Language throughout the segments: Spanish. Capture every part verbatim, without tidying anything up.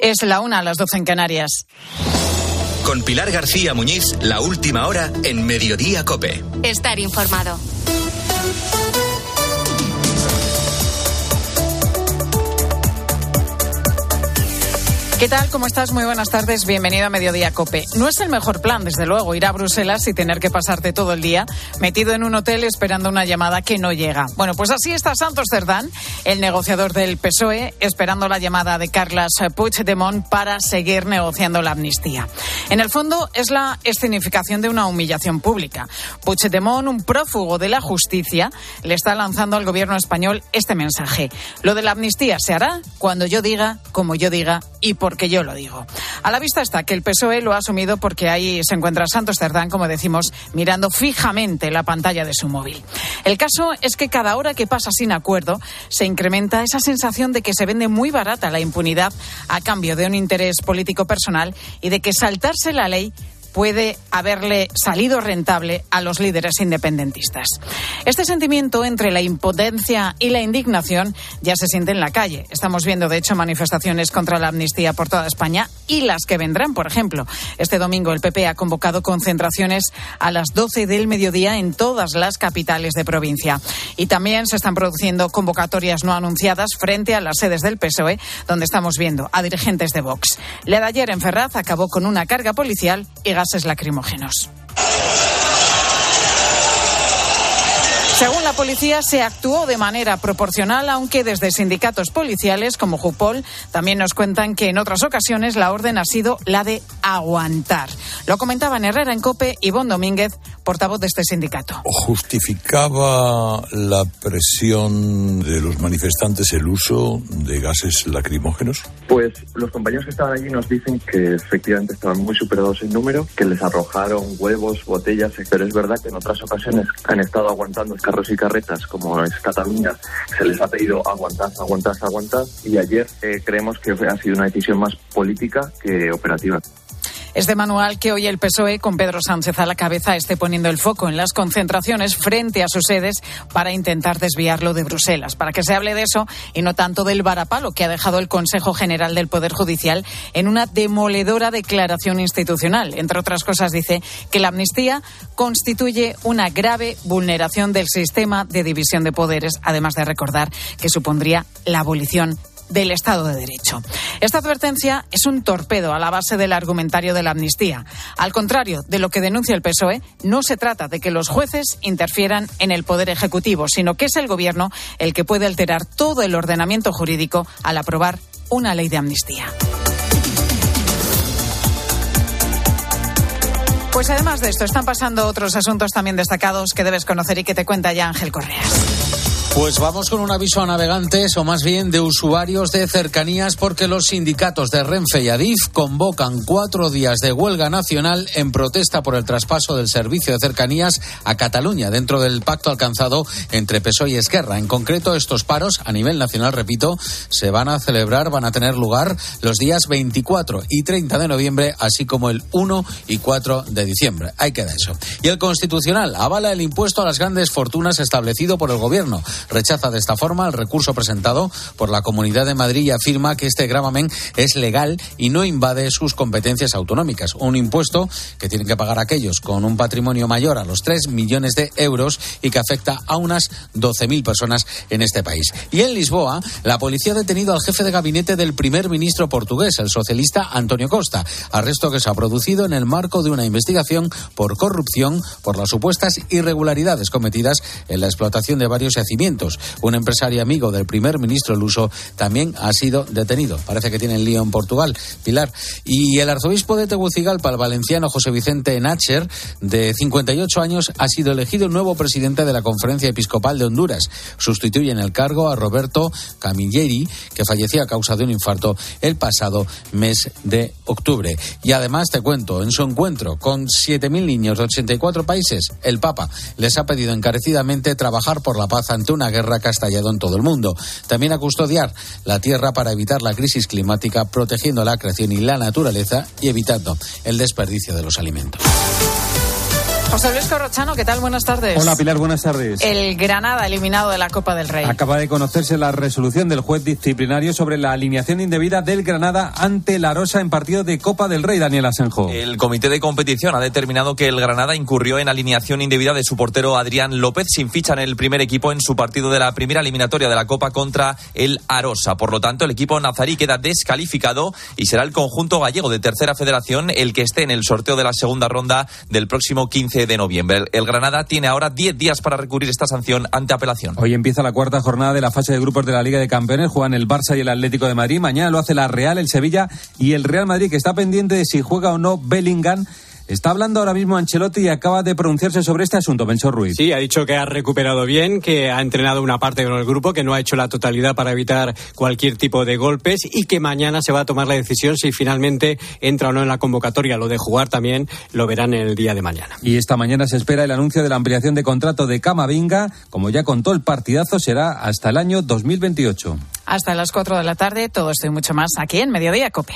Es la una a las doce en Canarias. Con Pilar García Muñiz, la última hora en Mediodía COPE. Estar informado. ¿Qué tal? ¿Cómo estás? Muy buenas tardes. Bienvenido a Mediodía COPE. No es el mejor plan, desde luego, ir a Bruselas y tener que pasarte todo el día metido en un hotel esperando una llamada que no llega. Bueno, pues así está Santos Cerdán, el negociador del P S O E, esperando la llamada de Carles Puigdemont para seguir negociando la amnistía. En el fondo, es la escenificación de una humillación pública. Puigdemont, un prófugo de la justicia, le está lanzando al gobierno español este mensaje. Lo de la amnistía se hará cuando yo diga, como yo diga y por porque yo lo digo. A la vista está que el P S O E lo ha asumido porque ahí se encuentra Santos Cerdán, como decimos, mirando fijamente la pantalla de su móvil. El caso es que cada hora que pasa sin acuerdo se incrementa esa sensación de que se vende muy barata la impunidad a cambio de un interés político personal y de que saltarse la ley puede haberle salido rentable a los líderes independentistas. Este sentimiento entre la impotencia y la indignación ya se siente en la calle. Estamos viendo, de hecho, manifestaciones contra la amnistía por toda España y las que vendrán, por ejemplo. Este domingo el P P ha convocado concentraciones a las doce del mediodía en todas las capitales de provincia. Y también se están produciendo convocatorias no anunciadas frente a las sedes del P S O E, donde estamos viendo a dirigentes de Vox. La de ayer en Ferraz acabó con una carga policial y gases lacrimógenos. Según la policía, se actuó de manera proporcional, aunque desde sindicatos policiales como Jupol también nos cuentan que en otras ocasiones la orden ha sido la de aguantar. Lo comentaba en Herrera en COPE Ivonne Domínguez, portavoz de este sindicato. ¿Justificaba la presión de los manifestantes el uso de gases lacrimógenos? Pues los compañeros que estaban allí nos dicen que efectivamente estaban muy superados en número, que les arrojaron huevos, botellas, pero es verdad que en otras ocasiones han estado aguantando carros y carretas, como es Cataluña, se les ha pedido aguantar, aguantar, aguantar, y ayer eh, creemos que ha sido una decisión más política que operativa. Es de manual que hoy el P S O E, con Pedro Sánchez a la cabeza, esté poniendo el foco en las concentraciones frente a sus sedes para intentar desviarlo de Bruselas, para que se hable de eso y no tanto del varapalo que ha dejado el Consejo General del Poder Judicial en una demoledora declaración institucional. Entre otras cosas, dice que la amnistía constituye una grave vulneración del sistema de división de poderes, además de recordar que supondría la abolición del Estado de Derecho. Esta advertencia es un torpedo a la base del argumentario de la amnistía. Al contrario de lo que denuncia el P S O E, no se trata de que los jueces interfieran en el Poder Ejecutivo, sino que es el Gobierno el que puede alterar todo el ordenamiento jurídico al aprobar una ley de amnistía. Pues además de esto, están pasando otros asuntos también destacados que debes conocer y que te cuenta ya Ángel Correas. Pues vamos con un aviso a navegantes, o más bien de usuarios de cercanías, porque los sindicatos de Renfe y Adif convocan cuatro días de huelga nacional en protesta por el traspaso del servicio de cercanías a Cataluña, dentro del pacto alcanzado entre P S O E y Esquerra. En concreto, estos paros, a nivel nacional, repito, se van a celebrar, van a tener lugar los días veinticuatro y treinta de noviembre, así como el uno y cuatro de diciembre. Ahí queda eso. Y el Constitucional avala el impuesto a las grandes fortunas establecido por el Gobierno. Rechaza de esta forma el recurso presentado por la Comunidad de Madrid y afirma que este gravamen es legal y no invade sus competencias autonómicas. Un impuesto que tienen que pagar aquellos con un patrimonio mayor a los tres millones de euros y que afecta a unas doce mil personas en este país. Y en Lisboa, la policía ha detenido al jefe de gabinete del primer ministro portugués, el socialista António Costa. Arresto que se ha producido en el marco de una investigación por corrupción por las supuestas irregularidades cometidas en la explotación de varios yacimientos. Un empresario amigo del primer ministro luso también ha sido detenido. Parece que tiene el lío en Portugal, Pilar. Y el arzobispo de Tegucigalpa, el valenciano José Vicente Nácher, de cincuenta y ocho años, ha sido elegido nuevo presidente de la Conferencia Episcopal de Honduras. Sustituye en el cargo a Roberto Camilleri, que falleció a causa de un infarto el pasado mes de octubre. Y además te cuento, en su encuentro con siete mil niños de ochenta y cuatro países, el Papa les ha pedido encarecidamente trabajar por la paz ante una guerra que ha estallado en todo el mundo. También a custodiar la tierra para evitar la crisis climática, protegiendo la creación y la naturaleza y evitando el desperdicio de los alimentos. José Luis Corrochano, ¿qué tal? Buenas tardes. Hola Pilar, buenas tardes. El Granada eliminado de la Copa del Rey. Acaba de conocerse la resolución del juez disciplinario sobre la alineación indebida del Granada ante la Arosa en partido de Copa del Rey, Daniel Asenjo. El comité de competición ha determinado que el Granada incurrió en alineación indebida de su portero Adrián López sin ficha en el primer equipo en su partido de la primera eliminatoria de la Copa contra el Arosa. Por lo tanto, el equipo nazarí queda descalificado y será el conjunto gallego de Tercera Federación el que esté en el sorteo de la segunda ronda del próximo quince de noviembre. El Granada tiene ahora diez días para recurrir esta sanción ante apelación. Hoy empieza la cuarta jornada de la fase de grupos de la Liga de Campeones. Juegan el Barça y el Atlético de Madrid. Mañana lo hace la Real, el Sevilla y el Real Madrid, que está pendiente de si juega o no Bellingham. Está hablando ahora mismo Ancelotti y acaba de pronunciarse sobre este asunto, Bencho Ruiz. Sí, ha dicho que ha recuperado bien, que ha entrenado una parte con el grupo, que no ha hecho la totalidad para evitar cualquier tipo de golpes y que mañana se va a tomar la decisión si finalmente entra o no en la convocatoria. Lo de jugar también lo verán el día de mañana. Y esta mañana se espera el anuncio de la ampliación de contrato de Camavinga. Como ya contó, el partidazo será hasta el año dos mil veintiocho. Hasta las cuatro de la tarde, todo esto y mucho más aquí en Mediodía COPE.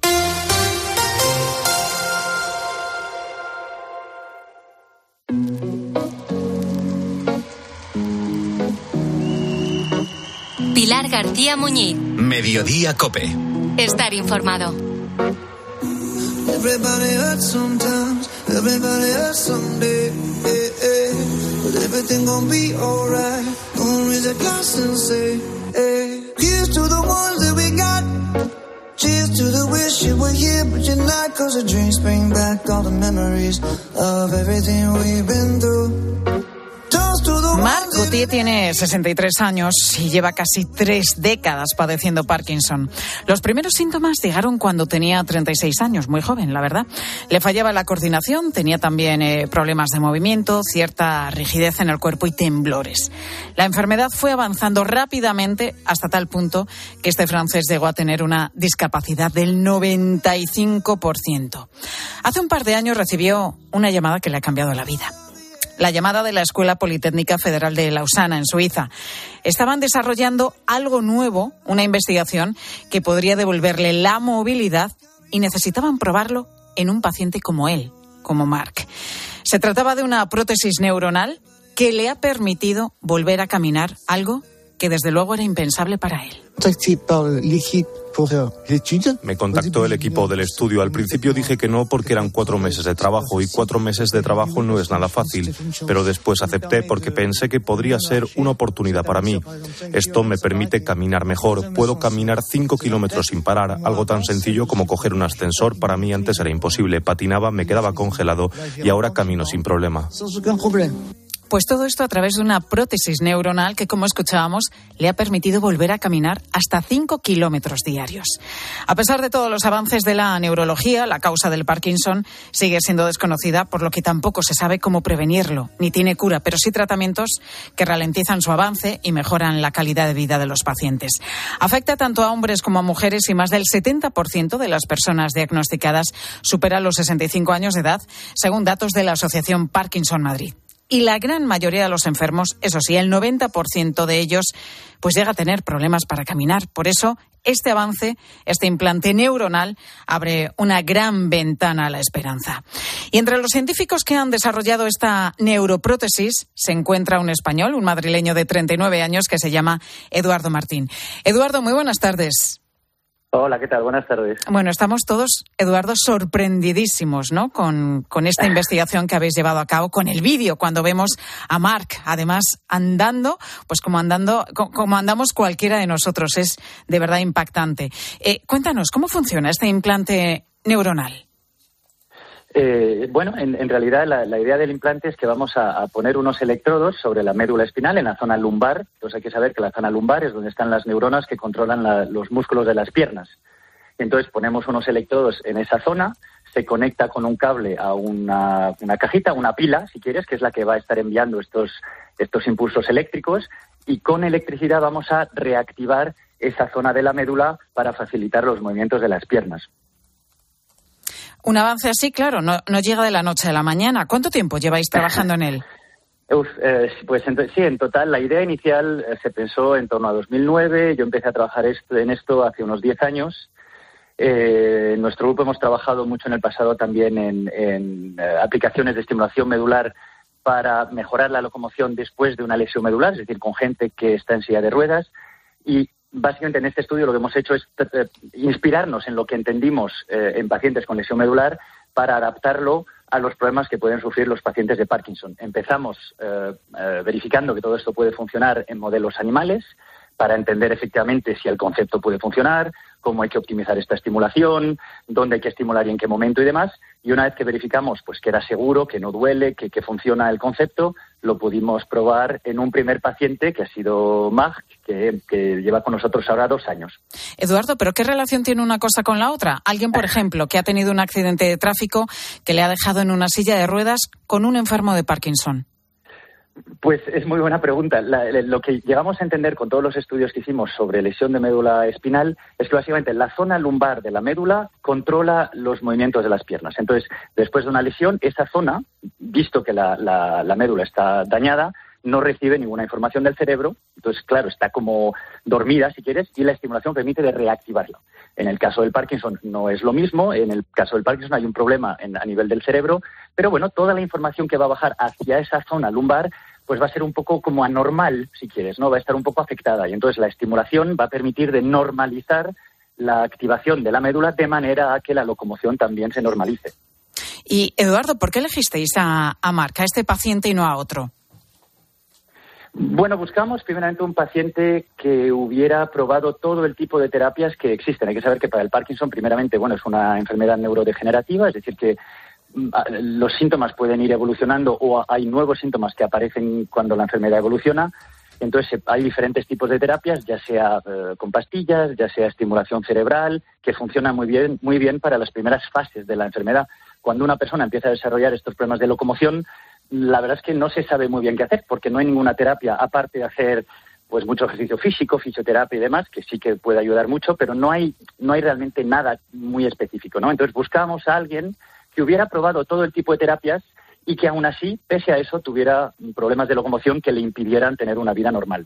Pilar García Muñiz. Mediodía COPE. Estar informado. Everybody hurts sometimes, everybody hurts someday, eh, eh. But everything gon' be alright. Gonna raise a glass and say, eh. Here's to the ones that we got. Cheers to the wish you were here, but you're not. Cause the dreams bring back all the memories of everything we've been through. Marc Gauthier tiene sesenta y tres años y lleva casi tres décadas padeciendo Parkinson. Los primeros síntomas llegaron cuando tenía treinta y seis años, muy joven, la verdad. Le fallaba la coordinación, tenía también eh, problemas de movimiento, cierta rigidez en el cuerpo y temblores. La enfermedad fue avanzando rápidamente hasta tal punto que este francés llegó a tener una discapacidad del noventa y cinco por ciento. Hace un par de años recibió una llamada que le ha cambiado la vida. La llamada de la Escuela Politécnica Federal de Lausana, en Suiza. Estaban desarrollando algo nuevo, una investigación que podría devolverle la movilidad y necesitaban probarlo en un paciente como él, como Marc. Se trataba de una prótesis neuronal que le ha permitido volver a caminar, algo que desde luego era impensable para él. Me contactó el equipo del estudio. Al principio dije que no porque eran cuatro meses de trabajo y cuatro meses de trabajo no es nada fácil, pero después acepté porque pensé que podría ser una oportunidad para mí. Esto me permite caminar mejor. Puedo caminar cinco kilómetros sin parar. Algo tan sencillo como coger un ascensor para mí antes era imposible. Patinaba, me quedaba congelado y ahora camino sin problema. Pues todo esto a través de una prótesis neuronal que, como escuchábamos, le ha permitido volver a caminar hasta cinco kilómetros diarios. A pesar de todos los avances de la neurología, la causa del Parkinson sigue siendo desconocida, por lo que tampoco se sabe cómo prevenirlo, ni tiene cura, pero sí tratamientos que ralentizan su avance y mejoran la calidad de vida de los pacientes. Afecta tanto a hombres como a mujeres y más del setenta por ciento de las personas diagnosticadas superan los sesenta y cinco años de edad, según datos de la Asociación Parkinson Madrid. Y la gran mayoría de los enfermos, eso sí, el noventa por ciento de ellos, pues llega a tener problemas para caminar. Por eso, este avance, este implante neuronal, abre una gran ventana a la esperanza. Y entre los científicos que han desarrollado esta neuroprótesis se encuentra un español, un madrileño de treinta y nueve años, que se llama Eduardo Martín. Eduardo, muy buenas tardes. Hola, ¿qué tal? Buenas tardes. Bueno, estamos todos, Eduardo, sorprendidísimos, ¿no? Con, con esta investigación que habéis llevado a cabo, con el vídeo, cuando vemos a Marc, además, andando, pues como andando, como andamos cualquiera de nosotros. Es de verdad impactante. Eh, cuéntanos, ¿cómo funciona este implante neuronal? Eh, bueno, en, en realidad la, la idea del implante es que vamos a, a poner unos electrodos sobre la médula espinal en la zona lumbar. Entonces hay que saber que la zona lumbar es donde están las neuronas que controlan la, los músculos de las piernas. Entonces ponemos unos electrodos en esa zona, se conecta con un cable a una, una cajita, una pila, si quieres, que es la que va a estar enviando estos, estos impulsos eléctricos, y con electricidad vamos a reactivar esa zona de la médula para facilitar los movimientos de las piernas. Un avance así, claro, no, no llega de la noche a la mañana. ¿Cuánto tiempo lleváis trabajando en él? Uf, eh, pues en, sí, en total la idea inicial eh, se pensó en torno a dos mil nueve. Yo empecé a trabajar esto, en esto hace unos diez años. Eh, Eh, en nuestro grupo hemos trabajado mucho en el pasado también en, en eh, aplicaciones de estimulación medular para mejorar la locomoción después de una lesión medular, es decir, con gente que está en silla de ruedas. Y básicamente en este estudio lo que hemos hecho es eh, inspirarnos en lo que entendimos eh, en pacientes con lesión medular para adaptarlo a los problemas que pueden sufrir los pacientes de Parkinson. Empezamos eh, eh, verificando que todo esto puede funcionar en modelos animales para entender efectivamente si el concepto puede funcionar, cómo hay que optimizar esta estimulación, dónde hay que estimular y en qué momento y demás. Y una vez que verificamos pues que era seguro, que no duele, que, que funciona el concepto, lo pudimos probar en un primer paciente que ha sido Mag, que, que lleva con nosotros ahora dos años. Eduardo, ¿pero qué relación tiene una cosa con la otra? Alguien, por ejemplo, que ha tenido un accidente de tráfico que le ha dejado en una silla de ruedas con un enfermo de Parkinson. Pues es muy buena pregunta. La, lo que llegamos a entender con todos los estudios que hicimos sobre lesión de médula espinal es que básicamente la zona lumbar de la médula controla los movimientos de las piernas. Entonces, después de una lesión, esa zona, visto que la, la, la médula está dañada, no recibe ninguna información del cerebro. Entonces, claro, está como dormida, si quieres, y la estimulación permite de reactivarla. En el caso del Parkinson no es lo mismo. En el caso del Parkinson hay un problema en, a nivel del cerebro, pero bueno, toda la información que va a bajar hacia esa zona lumbar pues va a ser un poco como anormal, si quieres, ¿no? Va a estar un poco afectada y entonces la estimulación va a permitir de normalizar la activación de la médula de manera a que la locomoción también se normalice. Y, Eduardo, ¿por qué elegisteis a, a Marc, a este paciente y no a otro? Bueno, buscamos primeramente un paciente que hubiera probado todo el tipo de terapias que existen. Hay que saber que para el Parkinson, primeramente, bueno, es una enfermedad neurodegenerativa, es decir, que los síntomas pueden ir evolucionando o hay nuevos síntomas que aparecen cuando la enfermedad evoluciona. Entonces hay diferentes tipos de terapias, ya sea eh, con pastillas, ya sea estimulación cerebral, que funciona muy bien, muy bien para las primeras fases de la enfermedad. Cuando una persona empieza a desarrollar estos problemas de locomoción, la verdad es que no se sabe muy bien qué hacer, porque no hay ninguna terapia, aparte de hacer pues mucho ejercicio físico, fisioterapia y demás, que sí que puede ayudar mucho, pero no hay, no hay realmente nada muy específico, ¿no? Entonces buscamos a alguien que hubiera probado todo el tipo de terapias y que aún así, pese a eso, tuviera problemas de locomoción que le impidieran tener una vida normal.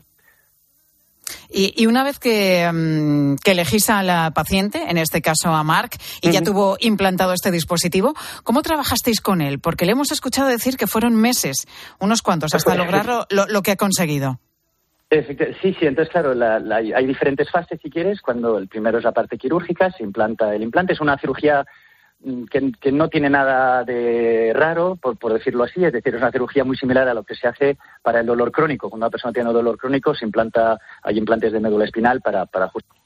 Y, y una vez que, um, que elegís a la paciente, en este caso a Marc, y uh-huh. ya tuvo implantado este dispositivo, ¿cómo trabajasteis con él? Porque le hemos escuchado decir que fueron meses, unos cuantos, hasta lograr lo, lo que ha conseguido. Sí, sí, entonces claro, la, la, hay diferentes fases si quieres. Cuando el primero es la parte quirúrgica, se implanta el implante, es una cirugía Que, que no tiene nada de raro, por, por decirlo así, es decir, es una cirugía muy similar a lo que se hace para el dolor crónico. Cuando una persona tiene dolor crónico, se implanta, hay implantes de médula espinal para, para ajustar.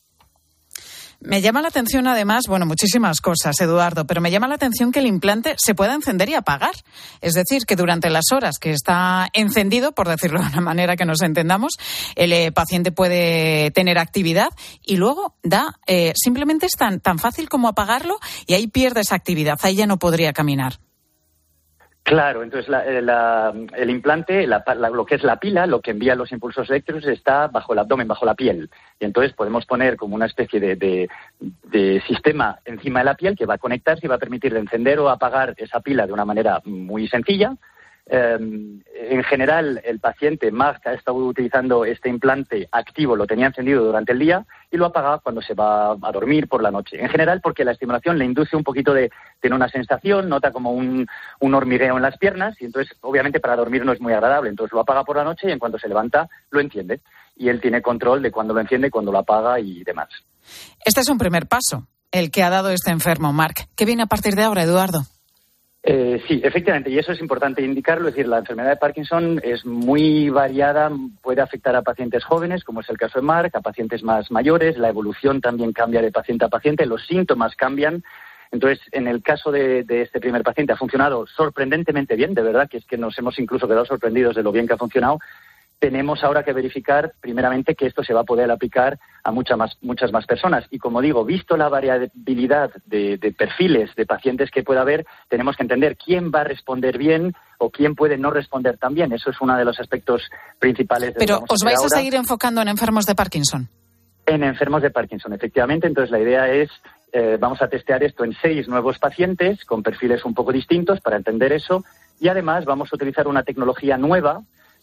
Me llama la atención, además, bueno, muchísimas cosas, Eduardo, pero me llama la atención que el implante se pueda encender y apagar. Es decir, que durante las horas que está encendido, por decirlo de una manera que nos entendamos, el eh, paciente puede tener actividad y luego da, eh, simplemente es tan, tan fácil como apagarlo y ahí pierde esa actividad, ahí ya no podría caminar. Claro, entonces la, la, el implante, la, la, lo que es la pila, lo que envía los impulsos eléctricos está bajo el abdomen, bajo la piel. Y entonces podemos poner como una especie de, de, de sistema encima de la piel que va a conectarse y va a permitir de encender o apagar esa pila de una manera muy sencilla. Eh, en general, el paciente Marc ha estado utilizando este implante activo, lo tenía encendido durante el día y lo apaga cuando se va a dormir por la noche. En general, porque la estimulación le induce un poquito de tener una sensación, nota como un, un hormigueo en las piernas y entonces, obviamente, para dormir no es muy agradable. Entonces lo apaga por la noche y en cuanto se levanta, lo enciende. Y él tiene control de cuándo lo enciende, cuándo lo apaga y demás. Este es un primer paso, el que ha dado este enfermo, Marc. ¿Qué viene a partir de ahora, Eduardo? Eh, sí, efectivamente, y eso es importante indicarlo, es decir, la enfermedad de Parkinson es muy variada, puede afectar a pacientes jóvenes, como es el caso de Marc, a pacientes más mayores, la evolución también cambia de paciente a paciente, los síntomas cambian. Entonces, en el caso de, de este primer paciente ha funcionado sorprendentemente bien, de verdad, que es que nos hemos incluso quedado sorprendidos de lo bien que ha funcionado. Tenemos ahora que verificar, primeramente, que esto se va a poder aplicar a mucha más, muchas más personas. Y como digo, visto la variabilidad de, de perfiles de pacientes que pueda haber, tenemos que entender quién va a responder bien o quién puede no responder tan bien. Eso es uno de los aspectos principales. De Pero ¿os vais ahora. a seguir enfocando en enfermos de Parkinson? En enfermos de Parkinson, efectivamente. Entonces, la idea es, eh, vamos a testear esto en seis nuevos pacientes con perfiles un poco distintos para entender eso. Y además vamos a utilizar una tecnología nueva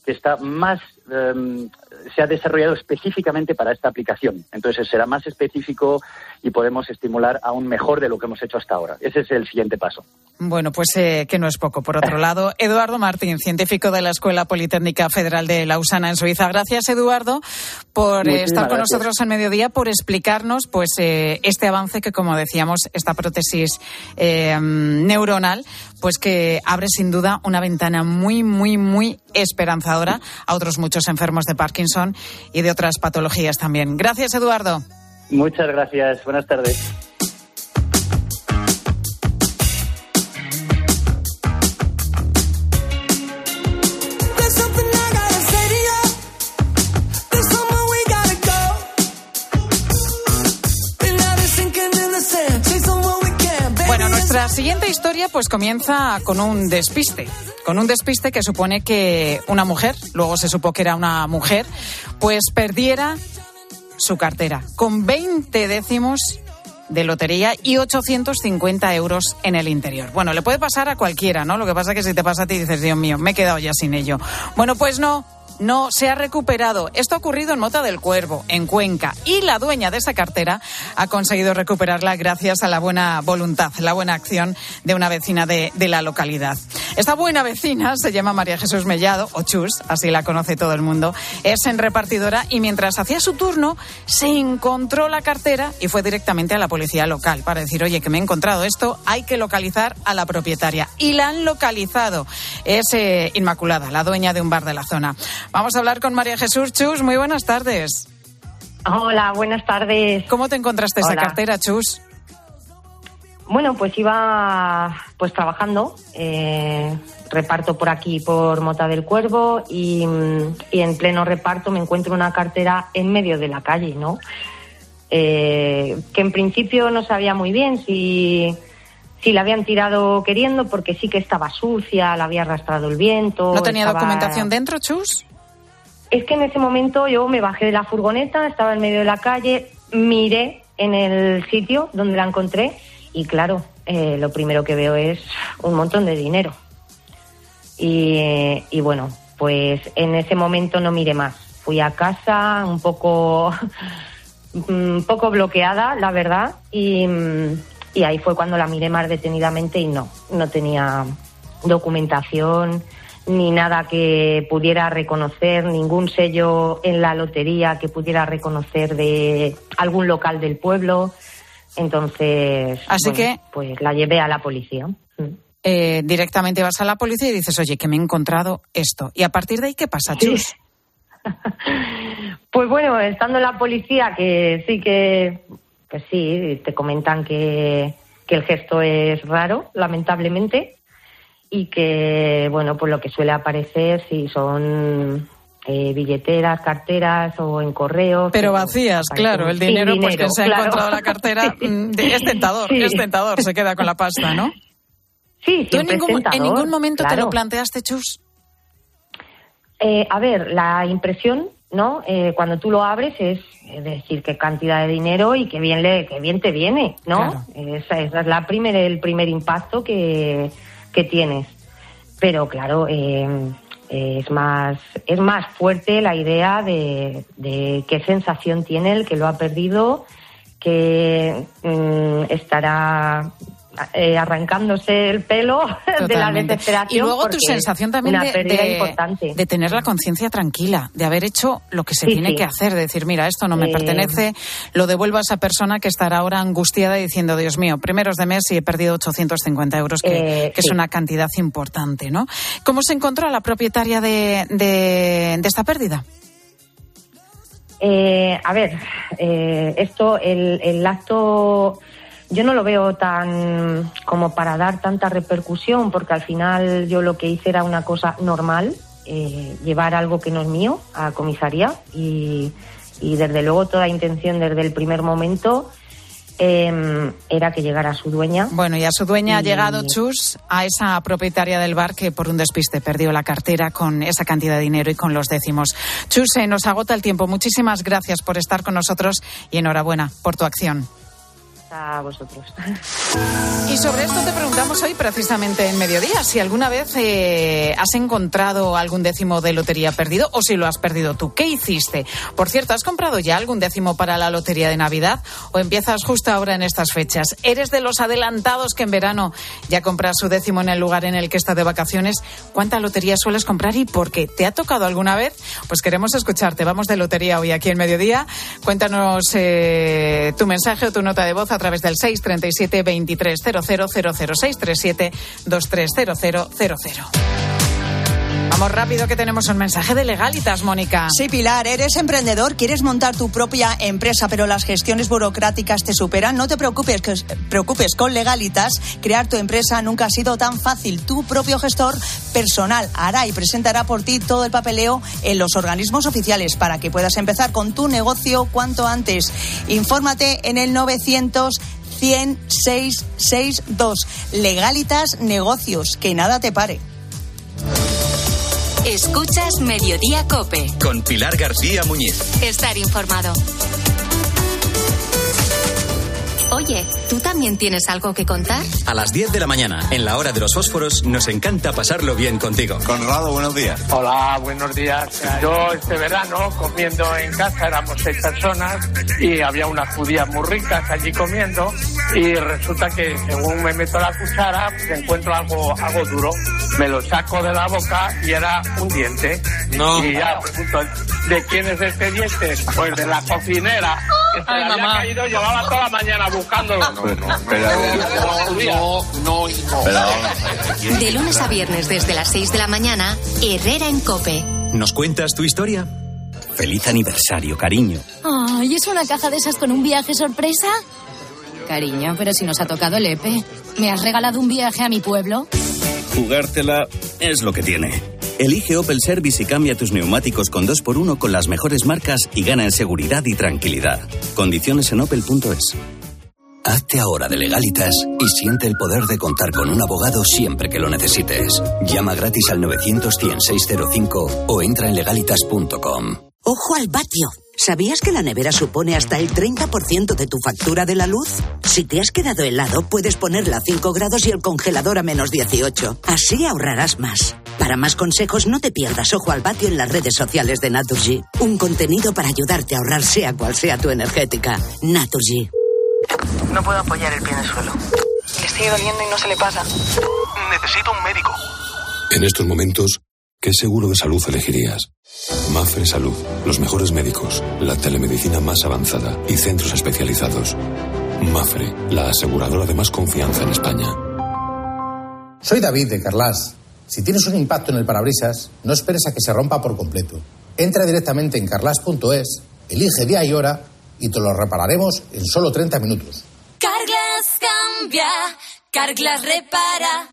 que está más eh, se ha desarrollado específicamente para esta aplicación. Entonces será más específico y podemos estimular aún mejor de lo que hemos hecho hasta ahora. Ese es el siguiente paso. Bueno, pues eh, que no es poco. Por otro lado, Eduardo Martín, científico de la Escuela Politécnica Federal de Lausana, en Suiza. Gracias, Eduardo, por eh, estar con gracias. nosotros en Mediodía, por explicarnos pues eh, este avance que, como decíamos, esta prótesis eh, neuronal, pues que abre sin duda una ventana muy, muy, muy esperanzadora a otros muchos enfermos de Parkinson y de otras patologías también. Gracias, Eduardo. Muchas gracias. Buenas tardes. Bueno, nuestra siguiente historia pues comienza con un despiste, con un despiste que supone que una mujer, luego se supo que era una mujer, pues perdiera su cartera con veinte décimos de lotería y ochocientos cincuenta euros en el interior. Bueno, le puede pasar a cualquiera, ¿no? Lo que pasa es que si te pasa a ti dices, Dios mío, me he quedado ya sin ello. Bueno, pues no. No, se ha recuperado. Esto ha ocurrido en Mota del Cuervo, en Cuenca, y la dueña de esa cartera ha conseguido recuperarla gracias a la buena voluntad, la buena acción de una vecina de, de la localidad. Esta buena vecina se llama María Jesús Mellado, o Chus, así la conoce todo el mundo, es en repartidora y mientras hacía su turno se encontró la cartera y fue directamente a la policía local para decir, oye, que me he encontrado esto, hay que localizar a la propietaria. Y la han localizado. Es eh, Inmaculada, la dueña de un bar de la zona. Vamos a hablar con María Jesús. Chus, muy buenas tardes. Hola, buenas tardes. ¿Cómo te encontraste Hola. esa cartera, Chus? Bueno, pues iba pues trabajando, eh, reparto por aquí, por Mota del Cuervo, y, y en pleno reparto me encuentro una cartera en medio de la calle, ¿no? Eh, que en principio no sabía muy bien si... si la habían tirado queriendo, porque sí que estaba sucia, la había arrastrado el viento. ¿No tenía estaba... documentación dentro, Chus? Es que en ese momento yo me bajé de la furgoneta, estaba en medio de la calle, miré en el sitio donde la encontré y claro, eh, lo primero que veo es un montón de dinero. Y, y bueno, pues en ese momento no miré más. Fui a casa un poco, un poco bloqueada, la verdad, y... Y ahí fue cuando la miré más detenidamente y no, no tenía documentación ni nada que pudiera reconocer, ningún sello en la lotería que pudiera reconocer de algún local del pueblo. Entonces, Así bueno, que, pues la llevé a la policía. Eh, directamente vas a la policía y dices, oye, que me he encontrado esto. ¿Y a partir de ahí qué pasa, Chus? Sí. Pues bueno, estando en la policía, que sí que... Pues sí, te comentan que, que el gesto es raro, lamentablemente, y que, bueno, pues lo que suele aparecer si son eh, billeteras, carteras o en correos. Pero vacías, claro, el dinero, dinero pues que se ha claro. encontrado la cartera, sí. es tentador, sí. es tentador, se queda con la pasta, ¿no? Sí, ¿Tú en ningún, es tentador, en ningún momento claro. te lo planteaste, Chus? Eh, a ver, la impresión... ¿no? Eh, cuando tú lo abres es, es decir qué cantidad de dinero y qué bien le, qué bien te viene, ¿no? Claro. Esa, esa es la primer, el primer impacto que, que tienes. Pero claro, eh, es más es más fuerte la idea de, de qué sensación tiene el que lo ha perdido, que mm, estará eh, arrancándose el pelo Totalmente. de la desesperación. Y luego tu sensación también de, de, de tener la conciencia tranquila, de haber hecho lo que se sí, tiene sí. que hacer, de decir, mira, esto no me eh... pertenece, lo devuelvo a esa persona que estará ahora angustiada diciendo, Dios mío, primeros de mes y he perdido ochocientos cincuenta euros, que, eh, que sí. es una cantidad importante, ¿no? ¿Cómo se encontró a la propietaria de, de, de esta pérdida? Eh, a ver, eh, esto, el, el acto... Yo no lo veo tan como para dar tanta repercusión, porque al final yo lo que hice era una cosa normal, eh, llevar algo que no es mío a comisaría y, y desde luego toda intención desde el primer momento eh, era que llegara su dueña. Bueno, y a su dueña y... ha llegado, Chus, a esa propietaria del bar que por un despiste perdió la cartera con esa cantidad de dinero y con los décimos. Chus, se nos agota el tiempo. Muchísimas gracias por estar con nosotros y enhorabuena por tu acción. a vosotros. Y sobre esto te preguntamos hoy precisamente en Mediodía, si alguna vez eh, has encontrado algún décimo de lotería perdido o si lo has perdido tú. ¿Qué hiciste? Por cierto, ¿has comprado ya algún décimo para la lotería de Navidad o empiezas justo ahora en estas fechas? ¿Eres de los adelantados que en verano ya compras su décimo en el lugar en el que está de vacaciones? ¿Cuánta lotería sueles comprar y por qué? ¿Te ha tocado alguna vez? Pues queremos escucharte. Vamos de lotería hoy aquí en Mediodía. Cuéntanos eh, tu mensaje o tu nota de voz a través del seis treinta y siete, veintitrés, cero cero cero cero, seis treinta y siete, veintitrés, cero cero cero cero. Vamos rápido que tenemos un mensaje de Legalitas, Mónica. Sí, Pilar, eres emprendedor, quieres montar tu propia empresa, pero las gestiones burocráticas te superan. No te preocupes, que, preocupes con Legalitas. Crear tu empresa nunca ha sido tan fácil. Tu propio gestor personal hará y presentará por ti todo el papeleo en los organismos oficiales para que puedas empezar con tu negocio cuanto antes. Infórmate en el novecientos, cien, seiscientos sesenta y dos. Legalitas Negocios, que nada te pare. Escuchas Mediodía COPE. Con Pilar García Muñiz. Estar informado. Oye, ¿tú también tienes algo que contar? A las diez de la mañana, en la hora de los fósforos, nos encanta pasarlo bien contigo. Conrado, buenos días. Hola, buenos días. Yo este verano comiendo en casa, éramos seis personas y había unas judías muy ricas allí comiendo y resulta que según me meto la cuchara pues encuentro algo, algo duro. Me lo saco de la boca y era un diente. No. Y ya pregunto, ¿de quién es este diente? Pues de la cocinera. Que se Ay, le había mamá. caído, llevaba toda la mañana buscándolo. No, no, pero, no, no, no. Pero, De lunes a viernes desde las seis de la mañana, Herrera en COPE. ¿Nos cuentas tu historia? Feliz aniversario, cariño. Ay, ¿es una caja de esas con un viaje sorpresa? Cariño, pero si nos ha tocado el E P E. ¿Me has regalado un viaje a mi pueblo? Jugártela es lo que tiene. Elige Opel Service y cambia tus neumáticos con dos por uno con las mejores marcas y gana en seguridad y tranquilidad. Condiciones en opel punto es. Hazte ahora de Legalitas y siente el poder de contar con un abogado siempre que lo necesites. Llama gratis al novecientos, cien, seiscientos cinco o entra en legalitas punto com. ¡Ojo al vatio! ¿Sabías que la nevera supone hasta el treinta por ciento de tu factura de la luz? Si te has quedado helado, puedes ponerla a cinco grados y el congelador a menos dieciocho. Así ahorrarás más. Para más consejos, no te pierdas Ojo al Vatio en las redes sociales de Naturgy. Un contenido para ayudarte a ahorrar sea cual sea tu energética. Naturgy. No puedo apoyar el pie en el suelo. Le sigue doliendo y no se le pasa. Necesito un médico. En estos momentos, ¿qué seguro de salud elegirías? Mafre Salud, los mejores médicos, la telemedicina más avanzada y centros especializados. Mafre, la aseguradora de más confianza en España. Soy David de Carlas. Si tienes un impacto en el parabrisas, no esperes a que se rompa por completo. Entra directamente en carlas punto es, elige día y hora y te lo repararemos en solo treinta minutos. Carglass cambia, Carglass repara.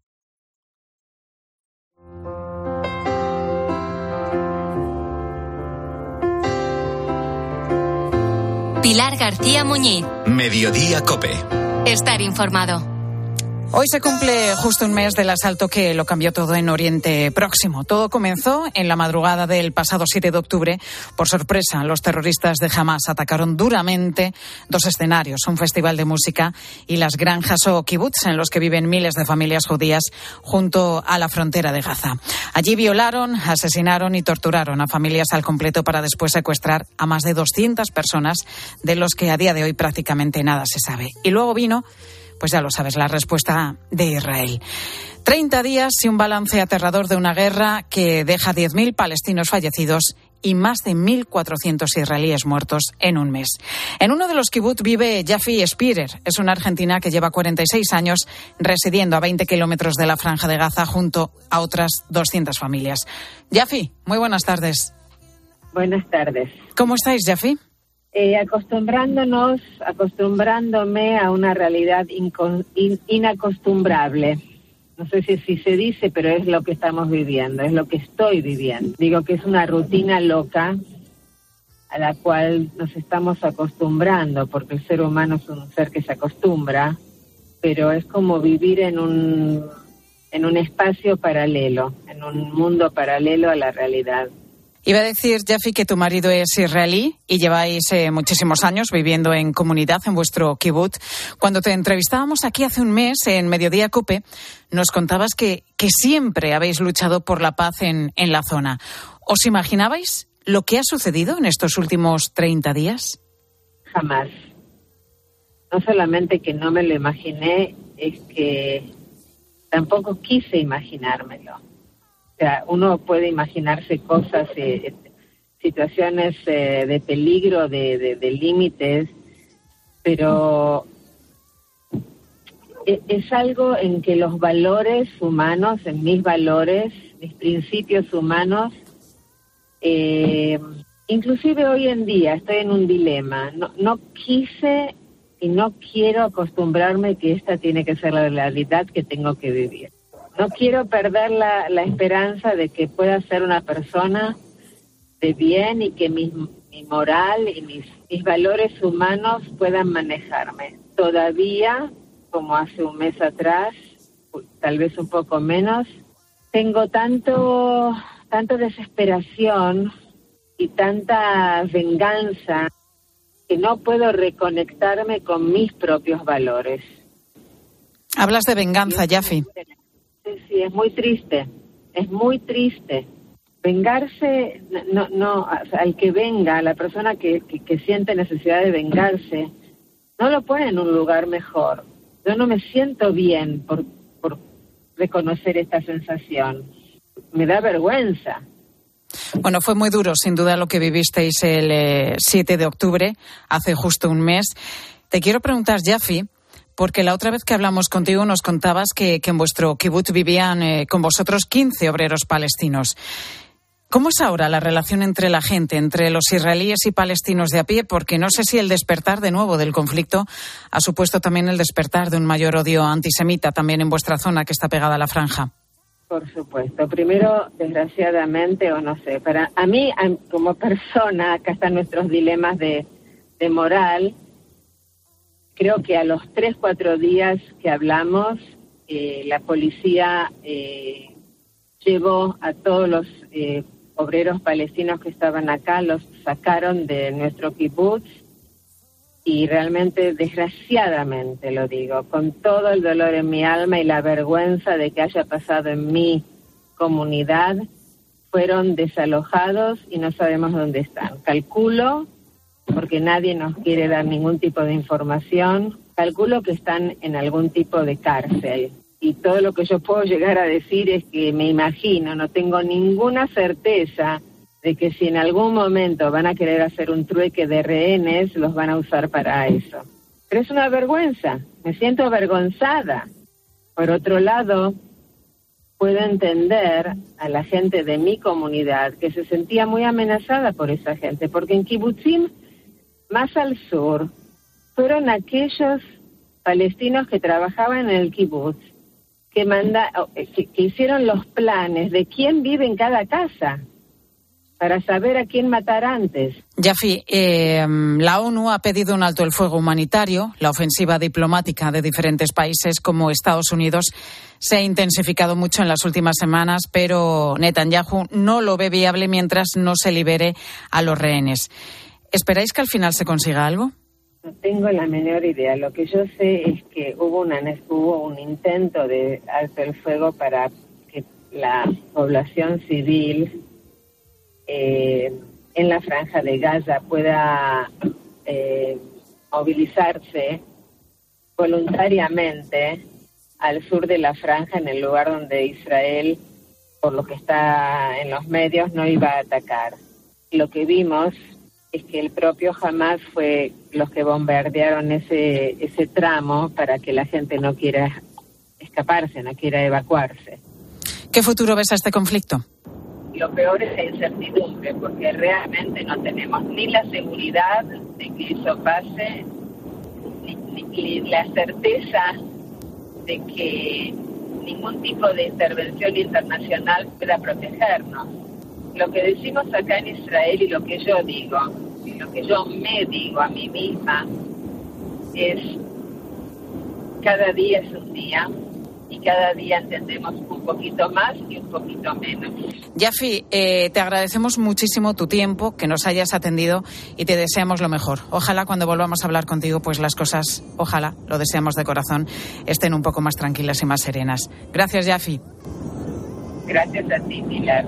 Pilar García Muñiz. Mediodía COPE. Estar informado. Hoy se cumple justo un mes del asalto que lo cambió todo en Oriente Próximo. Todo comenzó en la madrugada del pasado siete de octubre. Por sorpresa, los terroristas de Hamás atacaron duramente dos escenarios, un festival de música y las granjas o kibbutz en los que viven miles de familias judías junto a la frontera de Gaza. Allí violaron, asesinaron y torturaron a familias al completo para después secuestrar a más de doscientas personas, de los que a día de hoy prácticamente nada se sabe. Y luego vino, pues ya lo sabes, la respuesta de Israel. Treinta días y un balance aterrador de una guerra que deja diez mil palestinos fallecidos y más de mil cuatrocientos israelíes muertos en un mes. En uno de los kibbutz vive Yafi Spirer. Es una argentina que lleva cuarenta y seis años residiendo a veinte kilómetros de la Franja de Gaza junto a otras doscientas familias. Yafi, muy buenas tardes. Buenas tardes. ¿Cómo estáis, Yafi? Eh, acostumbrándonos, acostumbrándome a una realidad incon, in, inacostumbrable. No sé si, si se dice, pero es lo que estamos viviendo, es lo que estoy viviendo. Digo que es una rutina loca a la cual nos estamos acostumbrando, porque el ser humano es un ser que se acostumbra, pero es como vivir en un, en un espacio paralelo, en un mundo paralelo a la realidad. Iba a decir, Jafi, que tu marido es israelí y lleváis eh, muchísimos años viviendo en comunidad en vuestro kibutz. Cuando te entrevistábamos aquí hace un mes en Mediodía COPE, nos contabas que, que siempre habéis luchado por la paz en, en la zona. ¿Os imaginabais lo que ha sucedido en estos últimos treinta días? Jamás. No solamente que no me lo imaginé, es que tampoco quise imaginármelo. O sea, uno puede imaginarse cosas, eh, situaciones eh, de peligro, de, de, de límites, pero es algo en que los valores humanos, en mis valores, mis principios humanos, eh, inclusive hoy en día estoy en un dilema. No, no quise y no quiero acostumbrarme que esta tiene que ser la realidad que tengo que vivir. No quiero perder la, la esperanza de que pueda ser una persona de bien y que mi, mi moral y mis, mis valores humanos puedan manejarme. Todavía, como hace un mes atrás, tal vez un poco menos, tengo tanto, tanto desesperación y tanta venganza que no puedo reconectarme con mis propios valores. Hablas de venganza, Jafi. Sí, sí, es muy triste, es muy triste. Vengarse, no, no, o sea, al que venga, la persona que, que, que siente necesidad de vengarse, no lo pone en un lugar mejor. Yo no me siento bien por, por reconocer esta sensación. Me da vergüenza. Bueno, fue muy duro, sin duda, lo que vivisteis el eh, siete de octubre, hace justo un mes. Te quiero preguntar, Jafi, porque la otra vez que hablamos contigo nos contabas que, que en vuestro kibutz vivían eh, con vosotros quince obreros palestinos. ¿Cómo es ahora la relación entre la gente, entre los israelíes y palestinos de a pie? Porque no sé si el despertar de nuevo del conflicto ha supuesto también el despertar de un mayor odio antisemita también en vuestra zona que está pegada a la franja. Por supuesto. Primero, desgraciadamente, o no sé, para a mí, como persona, acá están nuestros dilemas de, de moral. Creo que a los tres, cuatro días que hablamos, eh, la policía eh, llevó a todos los eh, obreros palestinos que estaban acá, los sacaron de nuestro kibutz y realmente, desgraciadamente lo digo, con todo el dolor en mi alma y la vergüenza de que haya pasado en mi comunidad, fueron desalojados y no sabemos dónde están. Calculo, porque nadie nos quiere dar ningún tipo de información, calculo que están en algún tipo de cárcel. Y todo lo que yo puedo llegar a decir es que me imagino, no tengo ninguna certeza de que si en algún momento van a querer hacer un trueque de rehenes, los van a usar para eso. Pero es una vergüenza, me siento avergonzada. Por otro lado, puedo entender a la gente de mi comunidad que se sentía muy amenazada por esa gente, porque en Kibutzim, más al sur, fueron aquellos palestinos que trabajaban en el kibutz, que, manda, que, que hicieron los planes de quién vive en cada casa, para saber a quién matar antes. Jafi, eh, la ONU ha pedido un alto el fuego humanitario. La ofensiva diplomática de diferentes países como Estados Unidos se ha intensificado mucho en las últimas semanas, pero Netanyahu no lo ve viable mientras no se libere a los rehenes. ¿Esperáis que al final se consiga algo? No tengo la menor idea. Lo que yo sé es que hubo, una, hubo un intento de alto el fuego para que la población civil Eh, en la franja de Gaza pueda eh, movilizarse voluntariamente al sur de la franja, en el lugar donde Israel, por lo que está en los medios, no iba a atacar. Lo que vimos es que el propio Hamas fue los que bombardearon ese, ese tramo para que la gente no quiera escaparse, no quiera evacuarse. ¿Qué futuro ves a este conflicto? Lo peor es la incertidumbre, porque realmente no tenemos ni la seguridad de que eso pase, ni, ni, ni la certeza de que ningún tipo de intervención internacional pueda protegernos. Lo que decimos acá en Israel y lo que yo digo, y lo que yo me digo a mí misma, es cada día es un día y cada día entendemos un poquito más y un poquito menos. Yafi, eh, te agradecemos muchísimo tu tiempo, que nos hayas atendido y te deseamos lo mejor. Ojalá cuando volvamos a hablar contigo, pues las cosas, ojalá, lo deseamos de corazón, estén un poco más tranquilas y más serenas. Gracias, Yafi. Gracias a ti, Pilar.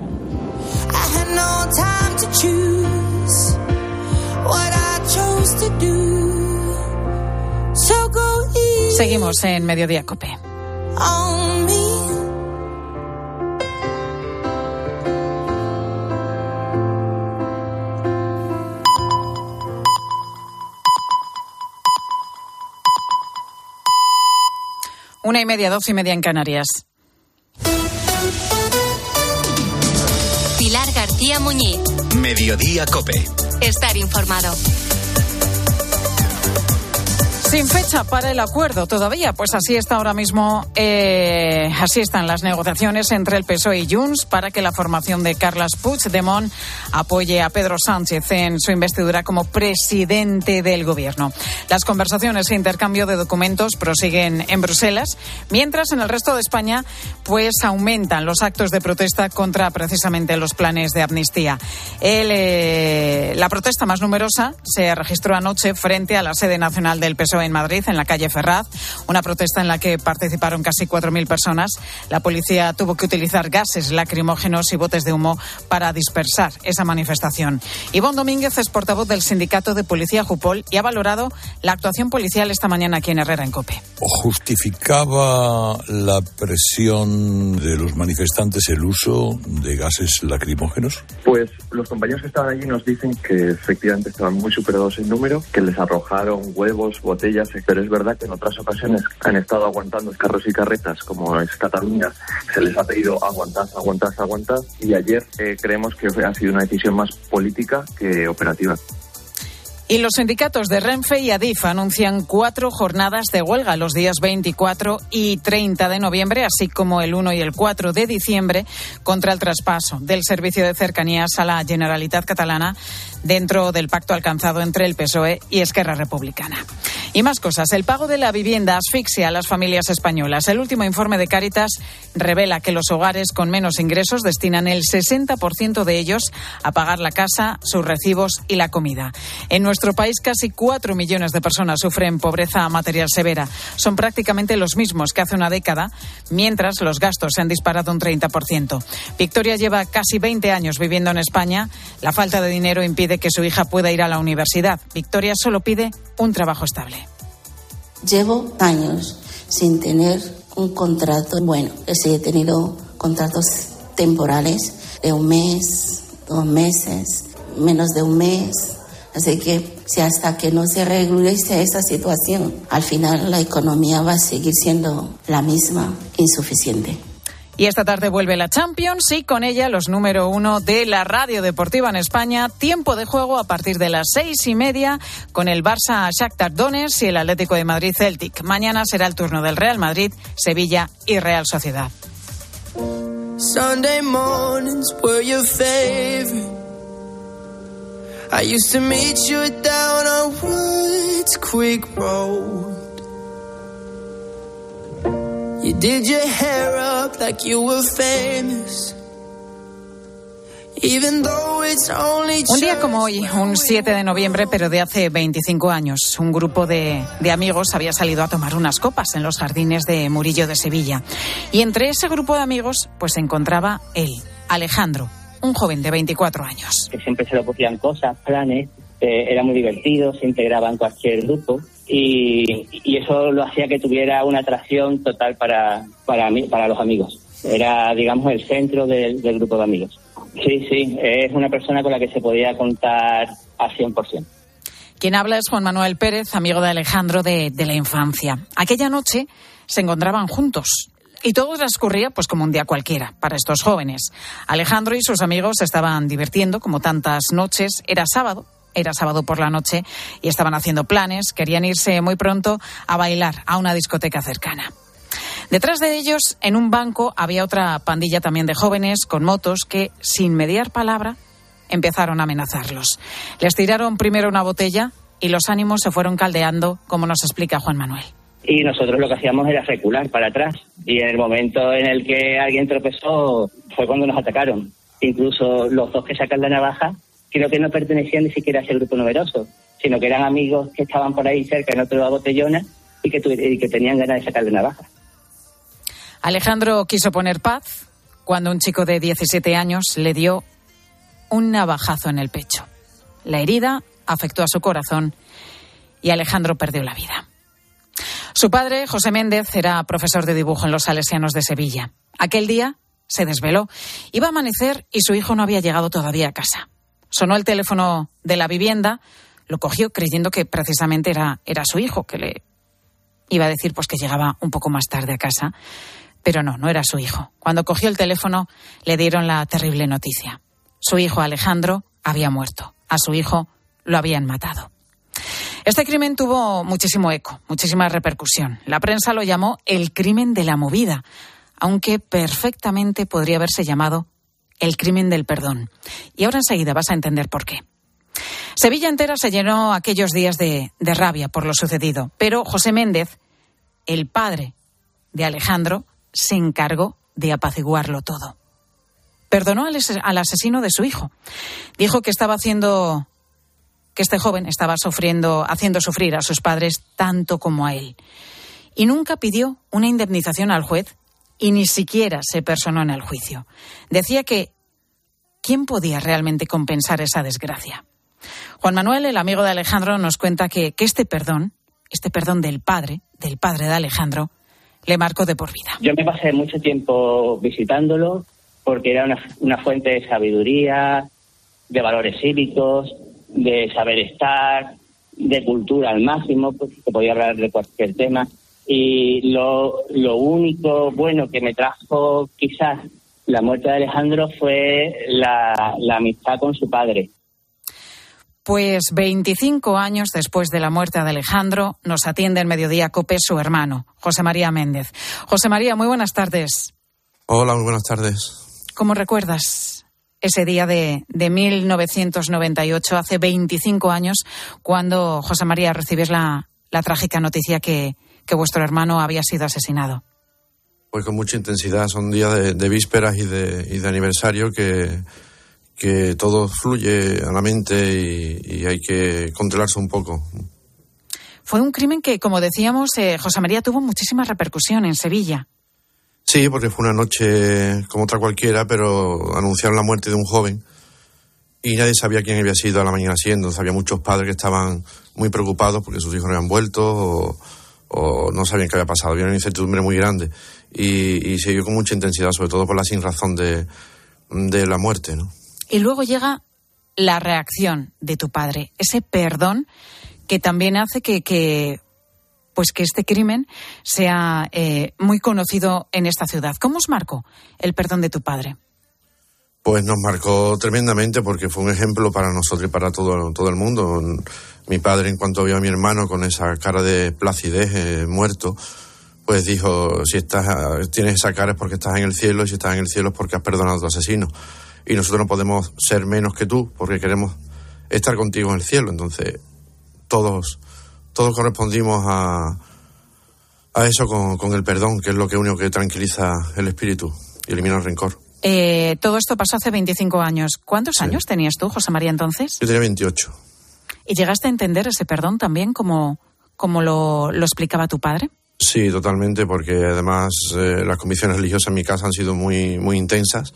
Seguimos en Mediodía COPE. Una y media, doce y media en Canarias. Pilar García Muñiz. Mediodía COPE. Estar informado. Sin fecha para el acuerdo todavía, pues así está ahora mismo, eh, así están las negociaciones entre el P S O E y Junts para que la formación de Carles Puigdemont apoye a Pedro Sánchez en su investidura como presidente del gobierno. Las conversaciones e intercambio de documentos prosiguen en Bruselas, mientras en el resto de España pues aumentan los actos de protesta contra precisamente los planes de amnistía. El, eh, la protesta más numerosa se registró anoche frente a la sede nacional del P S O E en Madrid, en la calle Ferraz, una protesta en la que participaron casi cuatro mil personas. La policía tuvo que utilizar gases lacrimógenos y botes de humo para dispersar esa manifestación. Ivonne Domínguez es portavoz del sindicato de policía Jupol y ha valorado la actuación policial esta mañana aquí en Herrera en COPE. ¿Justificaba la presión de los manifestantes el uso de gases lacrimógenos? Pues los compañeros que estaban allí nos dicen que efectivamente estaban muy superados en número, que les arrojaron huevos, botellas, pero es verdad que en otras ocasiones han estado aguantando carros y carretas, como es Cataluña, se les ha pedido aguantad, aguantad, aguantad, y ayer eh, creemos que ha sido una decisión más política que operativa. Y los sindicatos de Renfe y Adif anuncian cuatro jornadas de huelga los días veinticuatro y treinta de noviembre, así como el uno y el cuatro de diciembre, contra el traspaso del servicio de cercanías a la Generalitat Catalana dentro del pacto alcanzado entre el P S O E y Esquerra Republicana. Y más cosas. El pago de la vivienda asfixia a las familias españolas. El último informe de Cáritas revela que los hogares con menos ingresos destinan el sesenta por ciento de ellos a pagar la casa, sus recibos y la comida. En nuestro país, casi cuatro millones de personas sufren pobreza material severa. Son prácticamente los mismos que hace una década, mientras los gastos se han disparado un treinta por ciento. Victoria lleva casi veinte años viviendo en España. La falta de dinero impide que su hija pueda ir a la universidad. Victoria solo pide un trabajo estable. Llevo años sin tener un contrato bueno. Sí, he tenido contratos temporales de un mes, dos meses, menos de un mes. Así que si hasta que no se regularice esa situación, al final la economía va a seguir siendo la misma, insuficiente. Y esta tarde vuelve la Champions y con ella los número uno de la radio deportiva en España. Tiempo de juego a partir de las seis y media con el Barça Shakhtar Donetsk y el Atlético de Madrid Celtic. Mañana será el turno del Real Madrid, Sevilla y Real Sociedad. Sunday mornings were your favorite. I used to meet you down on Woods Creek Road. You did your hair up like you were famous. Even though it's only un día como hoy, un siete de noviembre, pero de hace veinticinco años, un grupo de, de amigos había salido a tomar unas copas en los jardines de Murillo de Sevilla. Y entre ese grupo de amigos, pues se encontraba él, Alejandro, un joven de veinticuatro años. Que siempre se le ocurrían cosas, planes, eh, era muy divertido, se integraba en cualquier grupo. Y, y eso lo hacía que tuviera una atracción total para, para, mí, para los amigos. Era, digamos, el centro del, del grupo de amigos. Sí, sí, es una persona con la que se podía contar al cien por ciento. Quien habla es Juan Manuel Pérez, amigo de Alejandro de, de la infancia. Aquella noche se encontraban juntos. Y todo transcurría pues como un día cualquiera para estos jóvenes. Alejandro y sus amigos se estaban divirtiendo como tantas noches. Era sábado. Era sábado por la noche y estaban haciendo planes, querían irse muy pronto a bailar a una discoteca cercana. Detrás de ellos, en un banco, había otra pandilla también de jóvenes con motos que, sin mediar palabra, empezaron a amenazarlos. Les tiraron primero una botella y los ánimos se fueron caldeando, como nos explica Juan Manuel. y nosotros lo que hacíamos era recular para atrás. Y en el momento en el que alguien tropezó fue cuando nos atacaron. Incluso los dos que sacan la navaja creo que no pertenecían ni siquiera a ese grupo numeroso, sino que eran amigos que estaban por ahí cerca en otra botellona y que, tu- y que tenían ganas de sacar la navaja. Alejandro quiso poner paz cuando un chico de diecisiete años le dio un navajazo en el pecho. La herida afectó a su corazón y Alejandro perdió la vida. Su padre, José Méndez, era profesor de dibujo en los Salesianos de Sevilla. Aquel día se desveló. Iba a amanecer y su hijo no había llegado todavía a casa. Sonó el teléfono de la vivienda, lo cogió creyendo que precisamente era, era su hijo, que le iba a decir pues que llegaba un poco más tarde a casa. Pero no, no era su hijo. Cuando cogió el teléfono le dieron la terrible noticia. Su hijo Alejandro había muerto. A su hijo lo habían matado. Este crimen tuvo muchísimo eco, muchísima repercusión. La prensa lo llamó el crimen de la movida, aunque perfectamente podría haberse llamado el crimen del perdón. Y ahora enseguida vas a entender por qué. Sevilla entera se llenó aquellos días de, de rabia por lo sucedido, pero José Méndez, el padre de Alejandro, se encargó de apaciguarlo todo. Perdonó al, al asesino de su hijo. Dijo que estaba haciendo, que este joven estaba sufriendo, haciendo sufrir a sus padres tanto como a él. Y nunca pidió una indemnización al juez y ni siquiera se personó en el juicio. Decía que ¿quién podía realmente compensar esa desgracia? Juan Manuel, el amigo de Alejandro, nos cuenta que, que este perdón, este perdón del padre, del padre de Alejandro, le marcó de por vida. Yo me pasé mucho tiempo visitándolo porque era una, una fuente de sabiduría, de valores cívicos, de saber estar, de cultura al máximo, porque podía hablar de cualquier tema. Y lo, lo único bueno que me trajo quizás la muerte de Alejandro fue la, la amistad con su padre. Pues veinticinco años después de la muerte de Alejandro, nos atiende en Mediodía COPE su hermano, José María Méndez. José María, muy buenas tardes. Hola, muy buenas tardes. ¿Cómo recuerdas ese día de, de mil novecientos noventa y ocho, hace veinticinco años, cuando, José María, recibes la, la trágica noticia que, que vuestro hermano había sido asesinado? Pues con mucha intensidad, son días de, de vísperas y de, y de aniversario que... que todo fluye a la mente y, y hay que controlarse un poco. Fue un crimen que, como decíamos, eh, José María, tuvo muchísima repercusión en Sevilla. Sí, porque fue una noche como otra cualquiera, pero anunciaron la muerte de un joven y nadie sabía quién había sido a la mañana siguiente. Había muchos padres que estaban muy preocupados porque sus hijos no habían vuelto o, o no sabían qué había pasado. Había una incertidumbre muy grande y, y se vio con mucha intensidad, sobre todo por la sinrazón de, de la muerte, ¿no? Y luego llega la reacción de tu padre, ese perdón que también hace que, que pues que este crimen sea eh, muy conocido en esta ciudad. ¿Cómo os marcó el perdón de tu padre? Pues nos marcó tremendamente porque fue un ejemplo para nosotros y para todo, todo el mundo. Mi padre, en cuanto vio a mi hermano con esa cara de placidez, eh, muerto, pues dijo, si estás, tienes esa cara es porque estás en el cielo y si estás en el cielo es porque has perdonado a tu asesino. Y nosotros no podemos ser menos que tú porque queremos estar contigo en el cielo. Entonces, todos todos correspondimos a, a eso con, con el perdón, que es lo que único que tranquiliza el espíritu y elimina el rencor. Eh, todo esto pasó hace veinticinco años. ¿Cuántos Sí. años tenías tú, José María, entonces? Yo tenía veintiocho. ¿Y llegaste a entender ese perdón también como, como lo, lo explicaba tu padre? Sí, totalmente, porque además eh, las convicciones religiosas en mi casa han sido muy, muy intensas.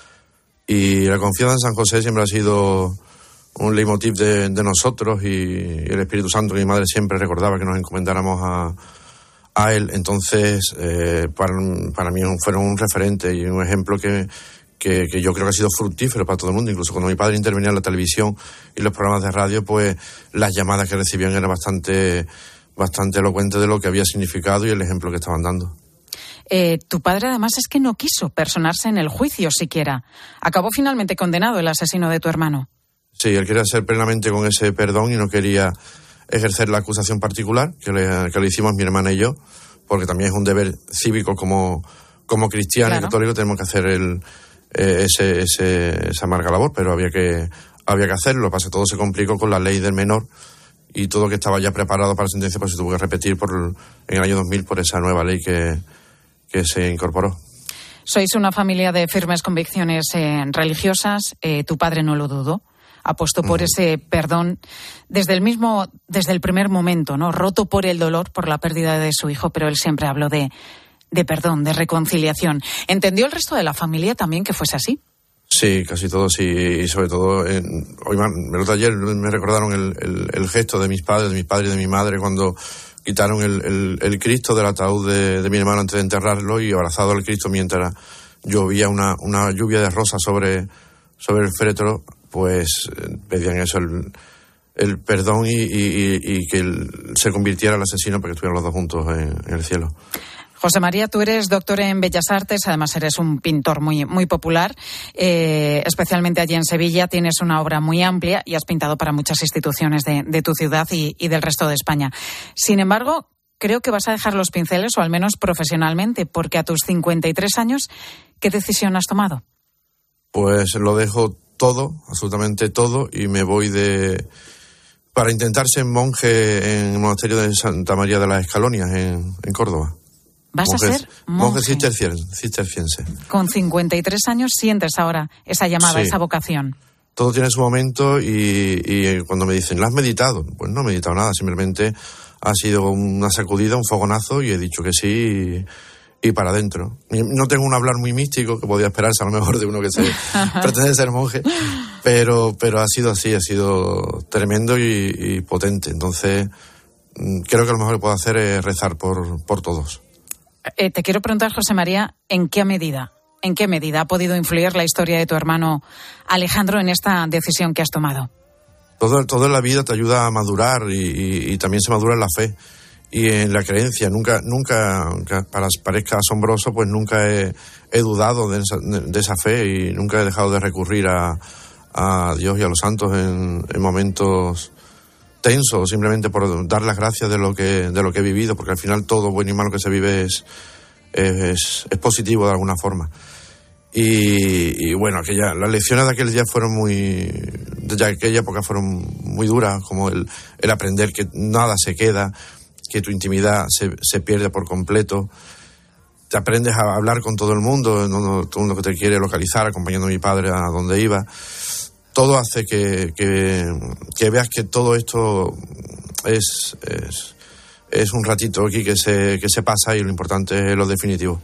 Y la confianza en San José siempre ha sido un leitmotiv de, de nosotros y el Espíritu Santo, que mi madre siempre recordaba que nos encomendáramos a, a él. Entonces, eh, para, para mí fueron un referente y un ejemplo que, que, que yo creo que ha sido fructífero para todo el mundo. Incluso cuando mi padre intervenía en la televisión y los programas de radio, pues las llamadas que recibían eran bastante, bastante elocuentes de lo que había significado y el ejemplo que estaban dando. Eh, tu padre además es que no quiso personarse en el juicio siquiera. Acabó finalmente condenado el asesino de tu hermano. Sí, él quería ser plenamente con ese perdón y no quería ejercer la acusación particular que le, que le hicimos mi hermana y yo, porque también es un deber cívico como, como cristiano claro. y católico, tenemos que hacer el, eh, ese, ese, esa amarga labor, pero había que, había que hacerlo. Lo que pasa es que todo se complicó con la ley del menor y todo que estaba ya preparado para la sentencia pues se tuvo que repetir por en el año dos mil por esa nueva ley que, que se incorporó. Sois una familia de firmes convicciones eh, religiosas. Eh, tu padre no lo dudó. Apostó por uh-huh. ese perdón desde el mismo, desde el primer momento, ¿no? Roto por el dolor, por la pérdida de su hijo, pero él siempre habló de, de perdón, de reconciliación. ¿Entendió el resto de la familia también que fuese así? Sí, casi todos, sí, y sobre todo, en, hoy el otro ayer me recordaron el, el, el gesto de mis padres, de mis padres y de mi madre cuando quitaron el, el, el Cristo del ataúd de, de mi hermano antes de enterrarlo y abrazado al Cristo mientras llovía una, una lluvia de rosas sobre, sobre el féretro, pues pedían eso, el, el perdón y, y, y que el, se convirtiera el asesino para que estuvieran los dos juntos en, en el cielo. José María, tú eres doctor en Bellas Artes, además eres un pintor muy, muy popular, eh, especialmente allí en Sevilla. Tienes una obra muy amplia y has pintado para muchas instituciones de, de tu ciudad y, y del resto de España. Sin embargo, creo que vas a dejar los pinceles, o al menos profesionalmente, porque a tus cincuenta y tres años, ¿qué decisión has tomado? Pues lo dejo todo, absolutamente todo, y me voy de... para intentar ser monje en el monasterio de Santa María de las Escalonias, en, en Córdoba. ¿Vas monje, a ser monje? Monje cisterciense, cisterciense. Con cincuenta y tres años sientes ahora esa llamada, sí. esa vocación. Todo tiene su momento y, y cuando me dicen, ¿la has meditado? Pues no he meditado nada, simplemente ha sido una sacudida, un fogonazo y he dicho que sí y, y para adentro. No tengo un hablar muy místico que podía esperarse a lo mejor de uno que se pretende ser monje, pero, pero ha sido así, ha sido tremendo y, y potente. Entonces creo que lo mejor que puedo hacer es rezar por, por todos. Eh, te quiero preguntar, José María, ¿en qué medida, en qué medida ha podido influir la historia de tu hermano Alejandro en esta decisión que has tomado? Todo, todo en la vida te ayuda a madurar y, y, y también se madura en la fe y en la creencia. Nunca, nunca, aunque para, parezca asombroso, pues nunca he, he dudado de esa, de esa fe y nunca he dejado de recurrir a, a Dios y a los santos en, en momentos tenso, simplemente por dar las gracias de lo que de lo que he vivido, porque al final todo bueno y malo que se vive es es, es positivo de alguna forma. Y, y bueno, aquella, las lecciones de aquel día fueron muy, de aquella época fueron muy duras, como el, el aprender que nada se queda, que tu intimidad se, se pierde por completo. Te aprendes a hablar con todo el mundo, todo el mundo que te quiere localizar, acompañando a mi padre a donde iba. Todo hace que, que, que veas que todo esto es, es, es un ratito aquí que se, que se pasa y lo importante es lo definitivo.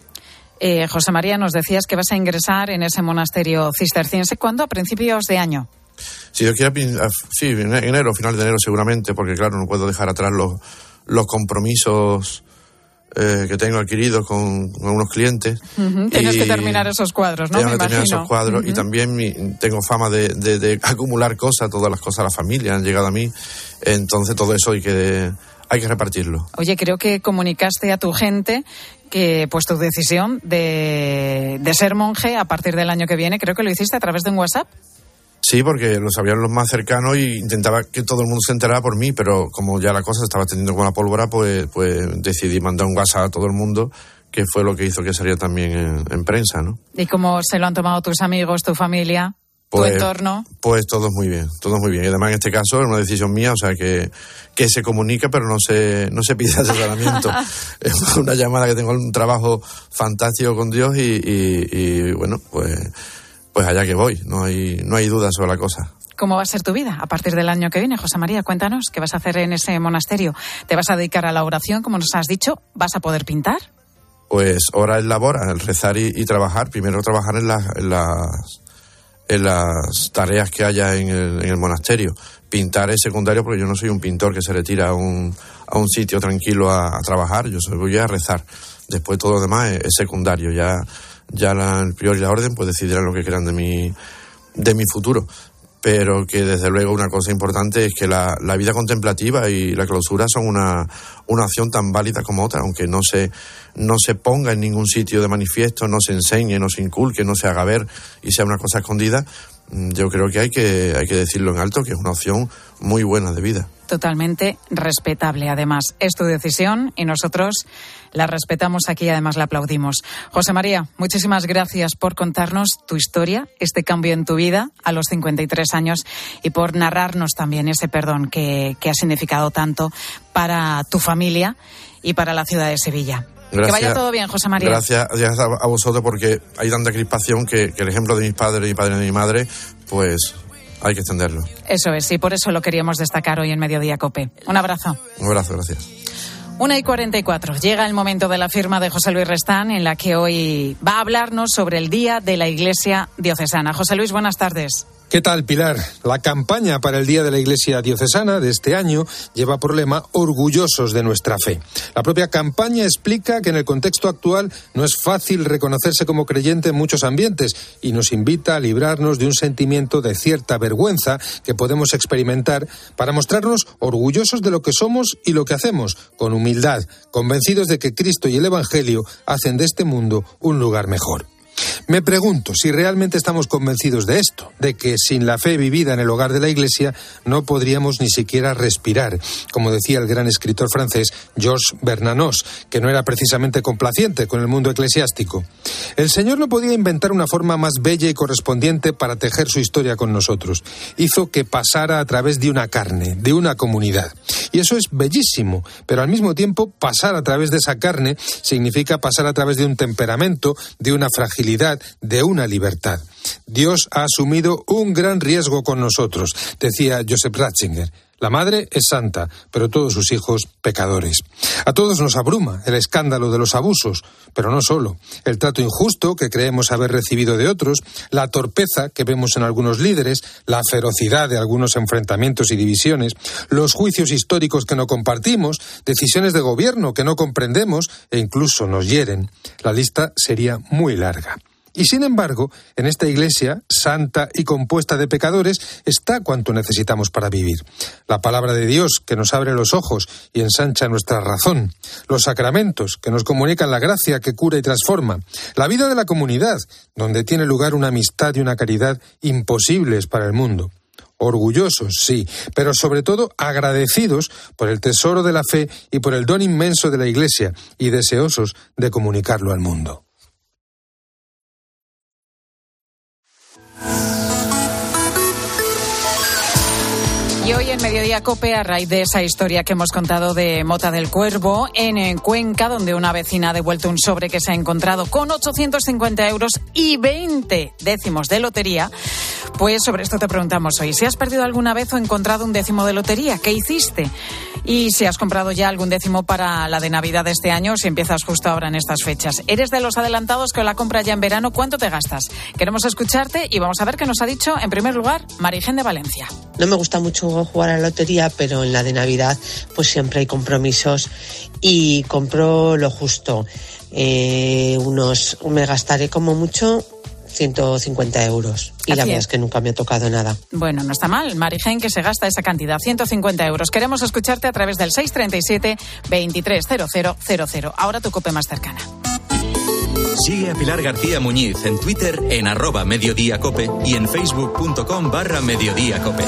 Eh, José María, nos decías que vas a ingresar en ese monasterio cisterciense. ¿Cuándo? ¿A principios de año? Si Dios quiere, sí, en enero, final de enero seguramente, porque claro, no puedo dejar atrás los, los compromisos Eh, que tengo adquiridos con, con unos clientes. Uh-huh. Tienes que terminar esos cuadros, ¿no? Tengo Me que terminar imagino. esos cuadros uh-huh. Y también mi, tengo fama de, de, de acumular cosas, todas las cosas de la familia han llegado a mí, entonces todo eso hay que, hay que repartirlo. Oye, creo que comunicaste a tu gente que pues tu decisión de, de ser monje a partir del año que viene, creo que lo hiciste a través de un WhatsApp. Sí, porque lo sabían los más cercanos y intentaba que todo el mundo se enterara por mí, pero como ya la cosa estaba extendiendo como la pólvora, pues, pues decidí mandar un WhatsApp a todo el mundo, que fue lo que hizo que saliera también en, en prensa, ¿no? ¿Y cómo se lo han tomado tus amigos, tu familia, pues, tu entorno? Pues todo muy bien, todo muy bien. Y además en este caso es una decisión mía, o sea que, que se comunica pero no se, no se pide asesoramiento. Es una llamada que tengo, un trabajo fantástico con Dios y, y, y bueno, pues... Pues allá que voy, no hay, no hay duda sobre la cosa. ¿Cómo va a ser tu vida a partir del año que viene, José María? Cuéntanos, ¿qué vas a hacer en ese monasterio? ¿Te vas a dedicar a la oración, como nos has dicho? ¿Vas a poder pintar? Pues hora es labor, el rezar y, y trabajar. Primero trabajar en las, en las, en las tareas que haya en el, en el monasterio. Pintar es secundario porque yo no soy un pintor que se retira a un, a un sitio tranquilo a, a trabajar. Yo soy, voy a rezar. Después todo lo demás es, es secundario. Ya... ya la, el prior y la orden pues decidirán lo que quieran de mi de mi futuro, pero que desde luego una cosa importante es que la, la vida contemplativa y la clausura son una, una opción tan válida como otra, aunque no se no se ponga en ningún sitio de manifiesto, no se enseñe, no se inculque, no se haga ver y sea una cosa escondida. Yo creo que hay que hay que decirlo en alto, que es una opción muy buena de vida. totalmente respetable. Además, es tu decisión y nosotros la respetamos aquí y además la aplaudimos. José María, muchísimas gracias por contarnos tu historia, este cambio en tu vida a los cincuenta y tres años y por narrarnos también ese perdón que, que ha significado tanto para tu familia y para la ciudad de Sevilla. Gracias, que vaya todo bien, José María. Gracias, gracias a vosotros, porque hay tanta crispación que, que el ejemplo de mis padres, de mi padre y de mi madre, pues hay que extenderlo. Eso es, y por eso lo queríamos destacar hoy en Mediodía COPE. Un abrazo. Un abrazo, gracias. una y cuarenta y cuatro. Llega el momento de la firma de José Luis Restán, en la que hoy va a hablarnos sobre el Día de la Iglesia Diocesana. José Luis, buenas tardes. ¿Qué tal, Pilar? La campaña para el Día de la Iglesia Diocesana de este año lleva por lema Orgullosos de nuestra fe. La propia campaña explica que en el contexto actual no es fácil reconocerse como creyente en muchos ambientes y nos invita a librarnos de un sentimiento de cierta vergüenza que podemos experimentar para mostrarnos orgullosos de lo que somos y lo que hacemos, con humildad, convencidos de que Cristo y el Evangelio hacen de este mundo un lugar mejor. Me pregunto si realmente estamos convencidos de esto, de que sin la fe vivida en el hogar de la Iglesia no podríamos ni siquiera respirar, como decía el gran escritor francés Georges Bernanos, que no era precisamente complaciente con el mundo eclesiástico. El Señor no podía inventar una forma más bella y correspondiente para tejer su historia con nosotros. Hizo que pasara a través de una carne, de una comunidad. Y eso es bellísimo, pero al mismo tiempo pasar a través de esa carne significa pasar a través de un temperamento, de una fragilidad, de una libertad. Dios ha asumido un gran riesgo con nosotros, decía Joseph Ratzinger. La madre es santa, pero todos sus hijos pecadores. A todos nos abruma el escándalo de los abusos, pero no solo. El trato injusto que creemos haber recibido de otros, la torpeza que vemos en algunos líderes, la ferocidad de algunos enfrentamientos y divisiones, los juicios históricos que no compartimos, decisiones de gobierno que no comprendemos e incluso nos hieren. La lista sería muy larga. Y sin embargo, en esta iglesia, santa y compuesta de pecadores, está cuanto necesitamos para vivir. La palabra de Dios, que nos abre los ojos y ensancha nuestra razón. Los sacramentos, que nos comunican la gracia que cura y transforma. La vida de la comunidad, donde tiene lugar una amistad y una caridad imposibles para el mundo. Orgullosos, sí, pero sobre todo agradecidos por el tesoro de la fe y por el don inmenso de la iglesia, y deseosos de comunicarlo al mundo. Y hoy en Mediodía COPE, a raíz de esa historia que hemos contado de Mota del Cuervo, en Cuenca, donde una vecina ha devuelto un sobre que se ha encontrado con ochocientos cincuenta euros y veinte décimos de lotería, pues sobre esto te preguntamos hoy. Si has perdido alguna vez o encontrado un décimo de lotería, ¿qué hiciste? Y si has comprado ya algún décimo para la de Navidad de este año, si empiezas justo ahora en estas fechas. ¿Eres de los adelantados que la compra ya en verano? ¿Cuánto te gastas? Queremos escucharte y vamos a ver qué nos ha dicho, en primer lugar, Marijén de Valencia. No me gusta mucho jugar a la lotería, pero en la de Navidad pues siempre hay compromisos y compro lo justo. Eh, unos me gastaré como mucho ciento cincuenta euros. Y Así la verdad es. es que nunca me ha tocado nada. Bueno, no está mal, Marijén, que se gasta esa cantidad, ciento cincuenta euros. Queremos escucharte a través del seis treinta y siete, veintitrés cero cero cero cero. Ahora tu COPE más cercana. Sigue a Pilar García Muñiz en Twitter en arroba Mediodía Cope y en facebook.com barra Mediodía Cope.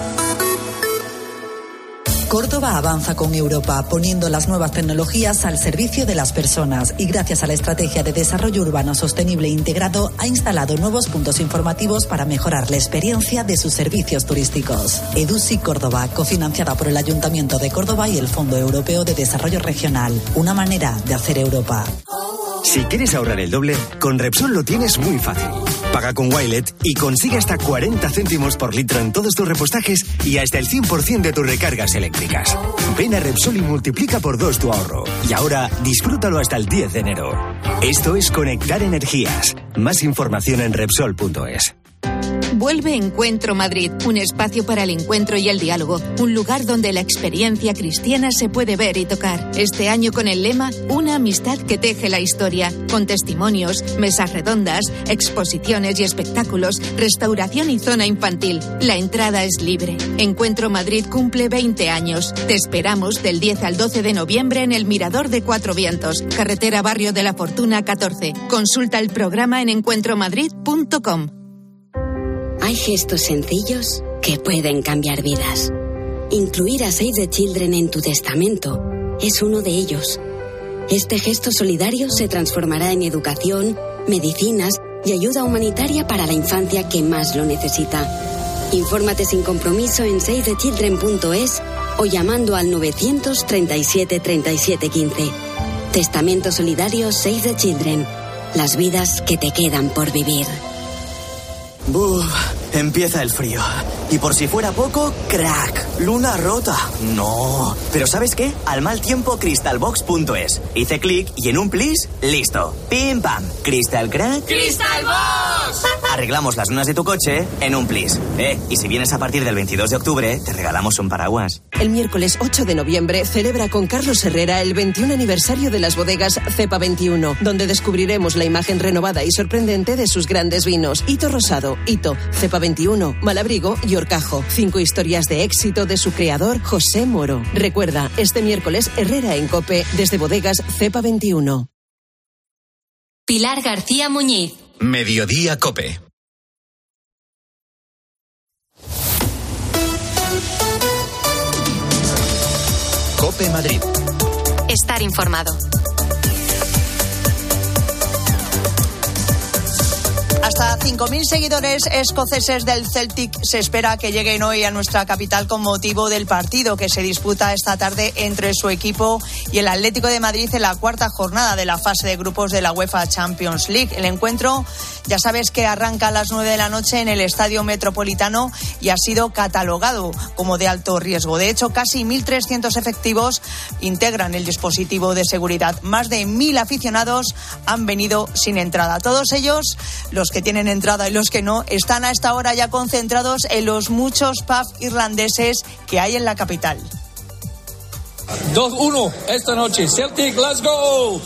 Córdoba avanza con Europa, poniendo las nuevas tecnologías al servicio de las personas y gracias a la Estrategia de Desarrollo Urbano Sostenible e Integrado ha instalado nuevos puntos informativos para mejorar la experiencia de sus servicios turísticos. EDUSI Córdoba, cofinanciada por el Ayuntamiento de Córdoba y el Fondo Europeo de Desarrollo Regional. Una manera de hacer Europa. Si quieres ahorrar el doble, con Repsol lo tienes muy fácil. Paga con Wilet y consigue hasta cuarenta céntimos por litro en todos tus repostajes y hasta el cien por ciento de tus recargas eléctricas. Ven a Repsol y multiplica por dos tu ahorro. Y ahora, disfrútalo hasta el diez de enero. Esto es Conectar Energías. Más información en Repsol punto es. Vuelve Encuentro Madrid, un espacio para el encuentro y el diálogo, un lugar donde la experiencia cristiana se puede ver y tocar. Este año con el lema Una amistad que teje la historia, con testimonios, mesas redondas, exposiciones y espectáculos, restauración y zona infantil. La entrada es libre. Encuentro Madrid cumple veinte años. Te esperamos del diez al doce de noviembre en el Mirador de Cuatro Vientos, carretera Barrio de la Fortuna catorce. Consulta el programa en encuentro madrid punto com. Hay gestos sencillos que pueden cambiar vidas. Incluir a Save the Children en tu testamento es uno de ellos. Este gesto solidario se transformará en educación, medicinas y ayuda humanitaria para la infancia que más lo necesita. Infórmate sin compromiso en save the children punto es o llamando al novecientos treinta y siete treinta y siete quince. Testamento solidario Save the Children. Las vidas que te quedan por vivir. Buf, empieza el frío. Y por si fuera poco, crack, luna rota. No. Pero ¿sabes qué? Al mal tiempo, crystalbox punto es. Hice clic y en un plis, listo. Pim pam. Crystal crack. ¡Crystalbox! Arreglamos las lunas de tu coche en un plis. Eh, y si vienes a partir del veintidós de octubre, te regalamos un paraguas. El miércoles ocho de noviembre celebra con Carlos Herrera el veintiún aniversario de las bodegas Cepa veintiuno, donde descubriremos la imagen renovada y sorprendente de sus grandes vinos. Hito Rosado, Hito, Cepa veintiuno, Malabrigo y Orcajo. Cinco historias de éxito de su creador, José Moro. Recuerda, este miércoles Herrera en COPE desde bodegas Cepa veintiuno. Pilar García Muñiz. Mediodía COPE. COPE Madrid. Estar informado. Hasta cinco mil seguidores escoceses del Celtic se espera que lleguen hoy a nuestra capital con motivo del partido que se disputa esta tarde entre su equipo y el Atlético de Madrid en la cuarta jornada de la fase de grupos de la UEFA Champions League. El encuentro, ya sabes que arranca a las nueve de la noche en el Estadio Metropolitano y ha sido catalogado como de alto riesgo. De hecho, casi mil trescientos efectivos integran el dispositivo de seguridad. Más de mil aficionados han venido sin entrada. Todos ellos, los que tienen entrada y los que no, están a esta hora ya concentrados en los muchos pubs irlandeses que hay en la capital. dos uno esta noche, Celtic, let's go.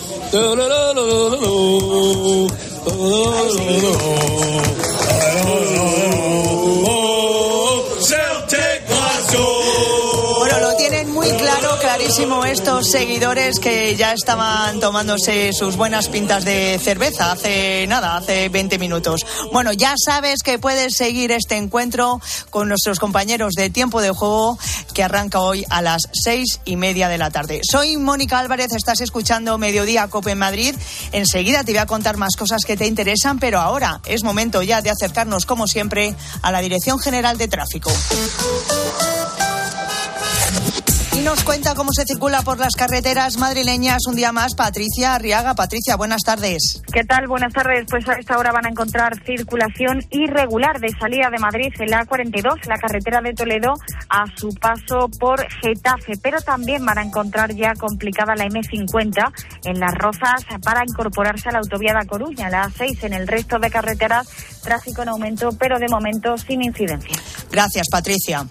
Celtic, Glasgow. Bueno, lo tienen muy claro, clarísimo estos seguidores que ya estaban tomándose sus buenas pintas de cerveza hace nada, hace veinte minutos. Bueno, ya sabes que puedes seguir este encuentro con nuestros compañeros de Tiempo de Juego que arranca hoy a las seis y media de la tarde. Soy Mónica Álvarez, estás escuchando Mediodía COPE en Madrid. Enseguida te voy a contar más cosas que te interesan, pero ahora es momento ya de acercarnos, como siempre, a la Dirección General de Tráfico. Y nos cuenta cómo se circula por las carreteras madrileñas un día más Patricia Arriaga. Patricia, buenas tardes. ¿Qué tal? Buenas tardes. Pues a esta hora van a encontrar circulación irregular de salida de Madrid en la A cuarenta y dos, la carretera de Toledo, a su paso por Getafe. Pero también van a encontrar ya complicada la eme cincuenta en Las Rozas para incorporarse a la autovía de A Coruña, la A seis. En el resto de carreteras, tráfico en aumento, pero de momento sin incidencia. Gracias, Patricia.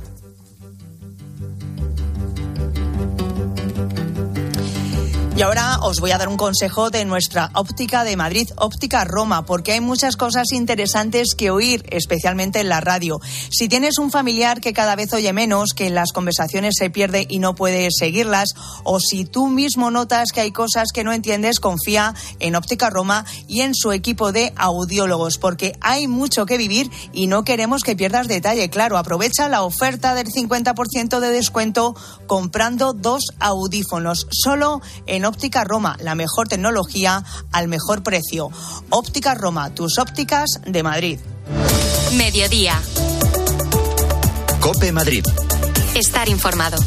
Y ahora os voy a dar un consejo de nuestra óptica de Madrid, Óptica Roma, porque hay muchas cosas interesantes que oír, especialmente en la radio. Si tienes un familiar que cada vez oye menos, que en las conversaciones se pierde y no puede seguirlas, o si tú mismo notas que hay cosas que no entiendes, confía en Óptica Roma y en su equipo de audiólogos, porque hay mucho que vivir y no queremos que pierdas detalle. Claro, aprovecha la oferta del cincuenta por ciento de descuento comprando dos audífonos, solo en Óptica Roma, la mejor tecnología al mejor precio. Óptica Roma, tus ópticas de Madrid. Mediodía. COPE Madrid. Estar informado.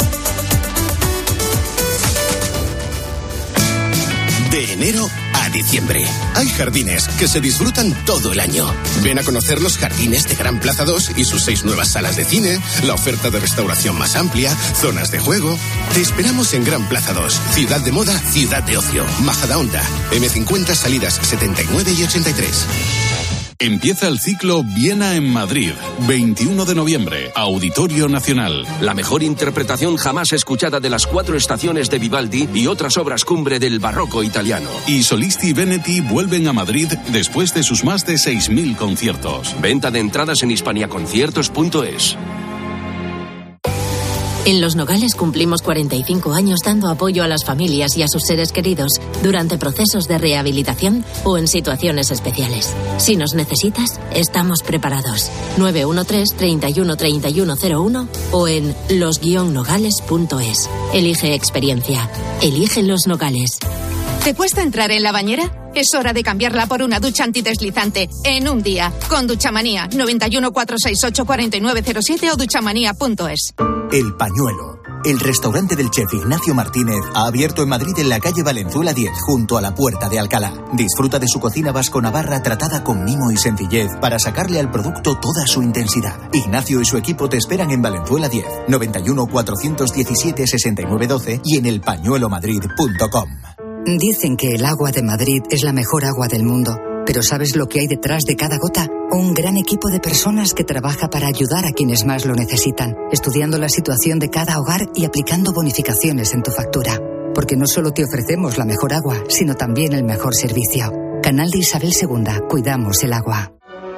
De enero a diciembre. Hay jardines que se disfrutan todo el año. Ven a conocer los jardines de Gran Plaza dos y sus seis nuevas salas de cine, la oferta de restauración más amplia, zonas de juego. Te esperamos en Gran Plaza dos, ciudad de moda, ciudad de ocio. Majadahonda, eme cincuenta, salidas setenta y nueve y ochenta y tres. Empieza el ciclo Viena en Madrid, veintiuno de noviembre, Auditorio Nacional. La mejor interpretación jamás escuchada de las cuatro estaciones de Vivaldi y otras obras cumbre del barroco italiano. Y Solisti Veneti vuelven a Madrid después de sus más de seis mil conciertos. Venta de entradas en hispaniaconciertos punto es. En Los Nogales cumplimos cuarenta y cinco años dando apoyo a las familias y a sus seres queridos durante procesos de rehabilitación o en situaciones especiales. Si nos necesitas, estamos preparados. nueve uno tres, treinta y uno, treinta y uno cero uno o en los guion nogales punto es. Elige experiencia. Elige Los Nogales. ¿Te cuesta entrar en la bañera? Es hora de cambiarla por una ducha antideslizante en un día. Con Duchamanía. noventa y uno, cuatrocientos sesenta y ocho, cuarenta y nueve cero siete o duchamanía punto es. El Pañuelo. El restaurante del chef Ignacio Martínez ha abierto en Madrid en la calle Valenzuela diez, junto a la Puerta de Alcalá. Disfruta de su cocina vasco-navarra tratada con mimo y sencillez para sacarle al producto toda su intensidad. Ignacio y su equipo te esperan en Valenzuela diez, noventa y uno, cuatrocientos diecisiete, sesenta y nueve doce y en el pañuelo madrid punto com. Dicen que el agua de Madrid es la mejor agua del mundo, pero ¿sabes lo que hay detrás de cada gota? Un gran equipo de personas que trabaja para ayudar a quienes más lo necesitan, estudiando la situación de cada hogar y aplicando bonificaciones en tu factura. Porque no solo te ofrecemos la mejor agua, sino también el mejor servicio. Canal de Isabel segunda. Cuidamos el agua.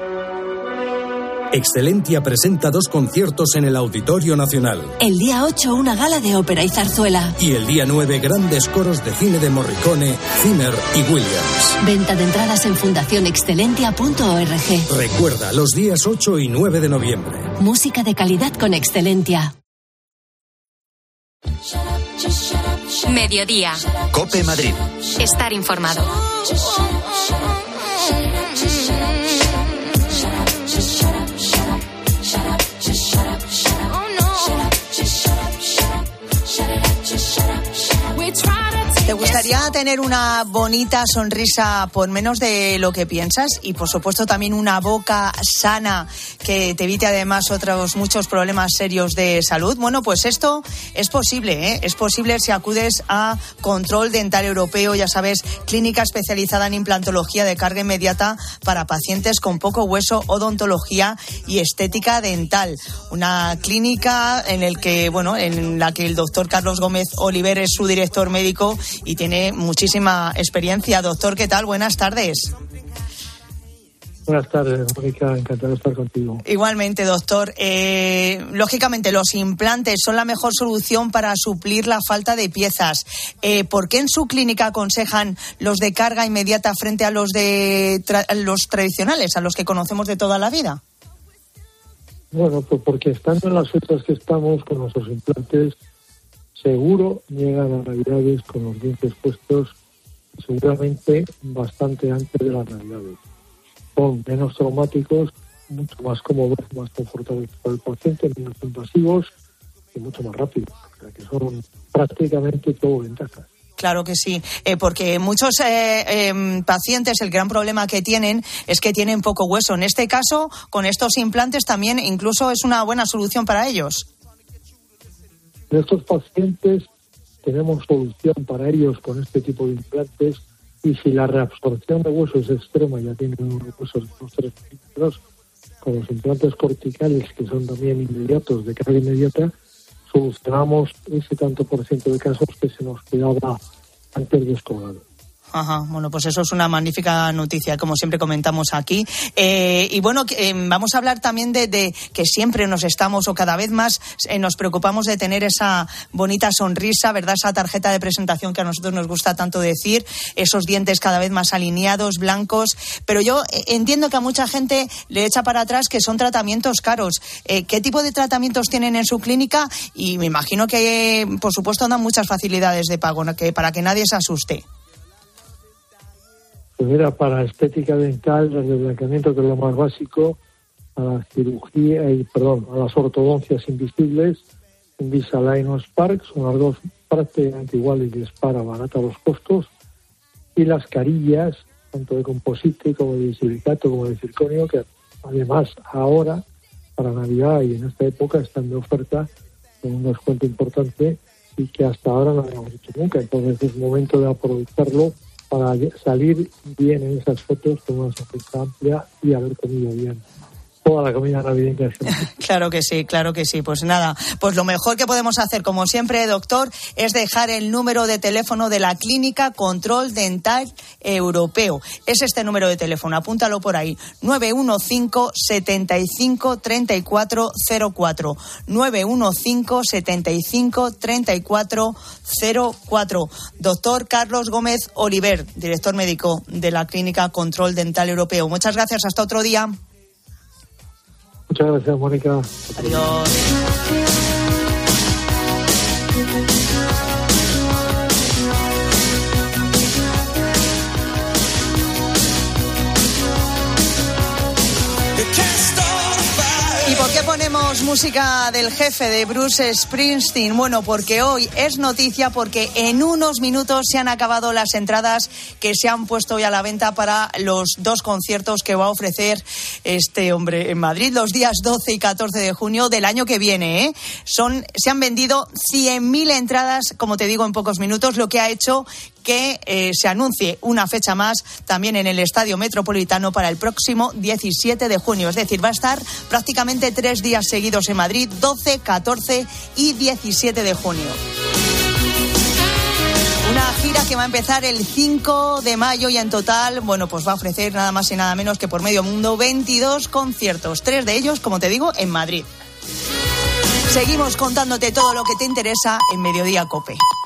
Excelentia presenta dos conciertos en el Auditorio Nacional. El día ocho, una gala de ópera y zarzuela. Y el día nueve, grandes coros de cine de Morricone, Zimmer y Williams. Venta de entradas en fundación excelentia punto org. Recuerda, los días ocho y nueve de noviembre. Música de calidad con Excelentia. Mediodía. COPE Madrid. Estar informado. ¿Te gustaría tener una bonita sonrisa por menos de lo que piensas? Y por supuesto también una boca sana que te evite además otros muchos problemas serios de salud. Bueno, pues esto es posible, ¿eh? Es posible si acudes a Control Dental Europeo, ya sabes, clínica especializada en implantología de carga inmediata para pacientes con poco hueso, odontología y estética dental. Una clínica en el que, bueno, en la que el doctor Carlos Gómez Oliver es su director médico y tiene muchísima experiencia. Doctor, ¿qué tal? Buenas tardes. Buenas tardes, Mónica, encantado de estar contigo. Igualmente, doctor. Eh, lógicamente, los implantes son la mejor solución para suplir la falta de piezas. Eh, ¿Por qué en su clínica aconsejan los de carga inmediata frente a los de tra- los tradicionales, a los que conocemos de toda la vida? Bueno, pues porque estando en las fechas que estamos con nuestros implantes, seguro llegan a Navidades con los dientes puestos, seguramente bastante antes de las Navidades. Son menos traumáticos, mucho más cómodos, más confortables para el paciente, menos invasivos y mucho más rápidos. O sea que son prácticamente todo ventajas. Claro que sí, eh, porque muchos eh, eh, pacientes el gran problema que tienen es que tienen poco hueso. En este caso, con estos implantes también incluso es una buena solución para ellos. En estos pacientes tenemos solución para ellos con este tipo de implantes y si la reabsorción de hueso es extrema, ya tienen unos huesos de los tres milímetros, con los implantes corticales que son también inmediatos, de carga inmediata, solucionamos ese tanto por ciento de casos que se nos quedaba antes descolgado. Ajá, bueno, pues eso es una magnífica noticia, como siempre comentamos aquí. Eh, y bueno, eh, vamos a hablar también de, de que siempre nos estamos, o cada vez más, eh, nos preocupamos de tener esa bonita sonrisa, ¿verdad? Esa tarjeta de presentación que a nosotros nos gusta tanto decir, esos dientes cada vez más alineados, blancos. Pero yo eh, entiendo que a mucha gente le echa para atrás que son tratamientos caros. Eh, ¿Qué tipo de tratamientos tienen en su clínica? Y me imagino que, eh, por supuesto, dan muchas facilidades de pago, ¿no? Que para que nadie se asuste. Pues mira, para estética dental, desde el blanqueamiento, que es lo más básico, a la cirugía, y perdón, a las ortodoncias invisibles, Invisalign o Spark, son las dos prácticamente iguales y es para baratar los costos, y las carillas, tanto de composite como de silicato como de circonio, que además ahora, para Navidad y en esta época, están de oferta con un descuento importante y que hasta ahora no habíamos hecho nunca. Entonces es momento de aprovecharlo para salir bien en esas fotos con una sonrisa amplia y haber comido bien. toda la comida navideña. Claro que sí, claro que sí. Pues nada, pues lo mejor que podemos hacer, como siempre, doctor, es dejar el número de teléfono de la Clínica Control Dental Europeo. Es este número de teléfono, apúntalo por ahí, nueve uno cinco, setenta y cinco, treinta y cuatro cero cuatro, nueve uno cinco, setenta y cinco, treinta y cuatro cero cuatro. Doctor Carlos Gómez Oliver, director médico de la Clínica Control Dental Europeo. Muchas gracias, hasta otro día. Muchas gracias, Mónica. Adiós. ¿Y por qué ponemos música del jefe de Bruce Springsteen? Bueno, porque hoy es noticia, porque en unos minutos se han acabado las entradas que se han puesto hoy a la venta para los dos conciertos que va a ofrecer este hombre en Madrid los días doce y catorce de junio del año que viene, ¿eh? Son, se han vendido cien mil entradas, como te digo, en pocos minutos, lo que ha hecho que eh, se anuncie una fecha más también en el Estadio Metropolitano para el próximo diecisiete de junio. Es decir, va a estar prácticamente tres días seguidos en Madrid, doce, catorce y diecisiete de junio. Una gira que va a empezar el cinco de mayo y en total, bueno, pues va a ofrecer nada más y nada menos que por medio mundo veintidós conciertos, tres de ellos, como te digo, en Madrid. Seguimos contándote todo lo que te interesa en Mediodía COPE.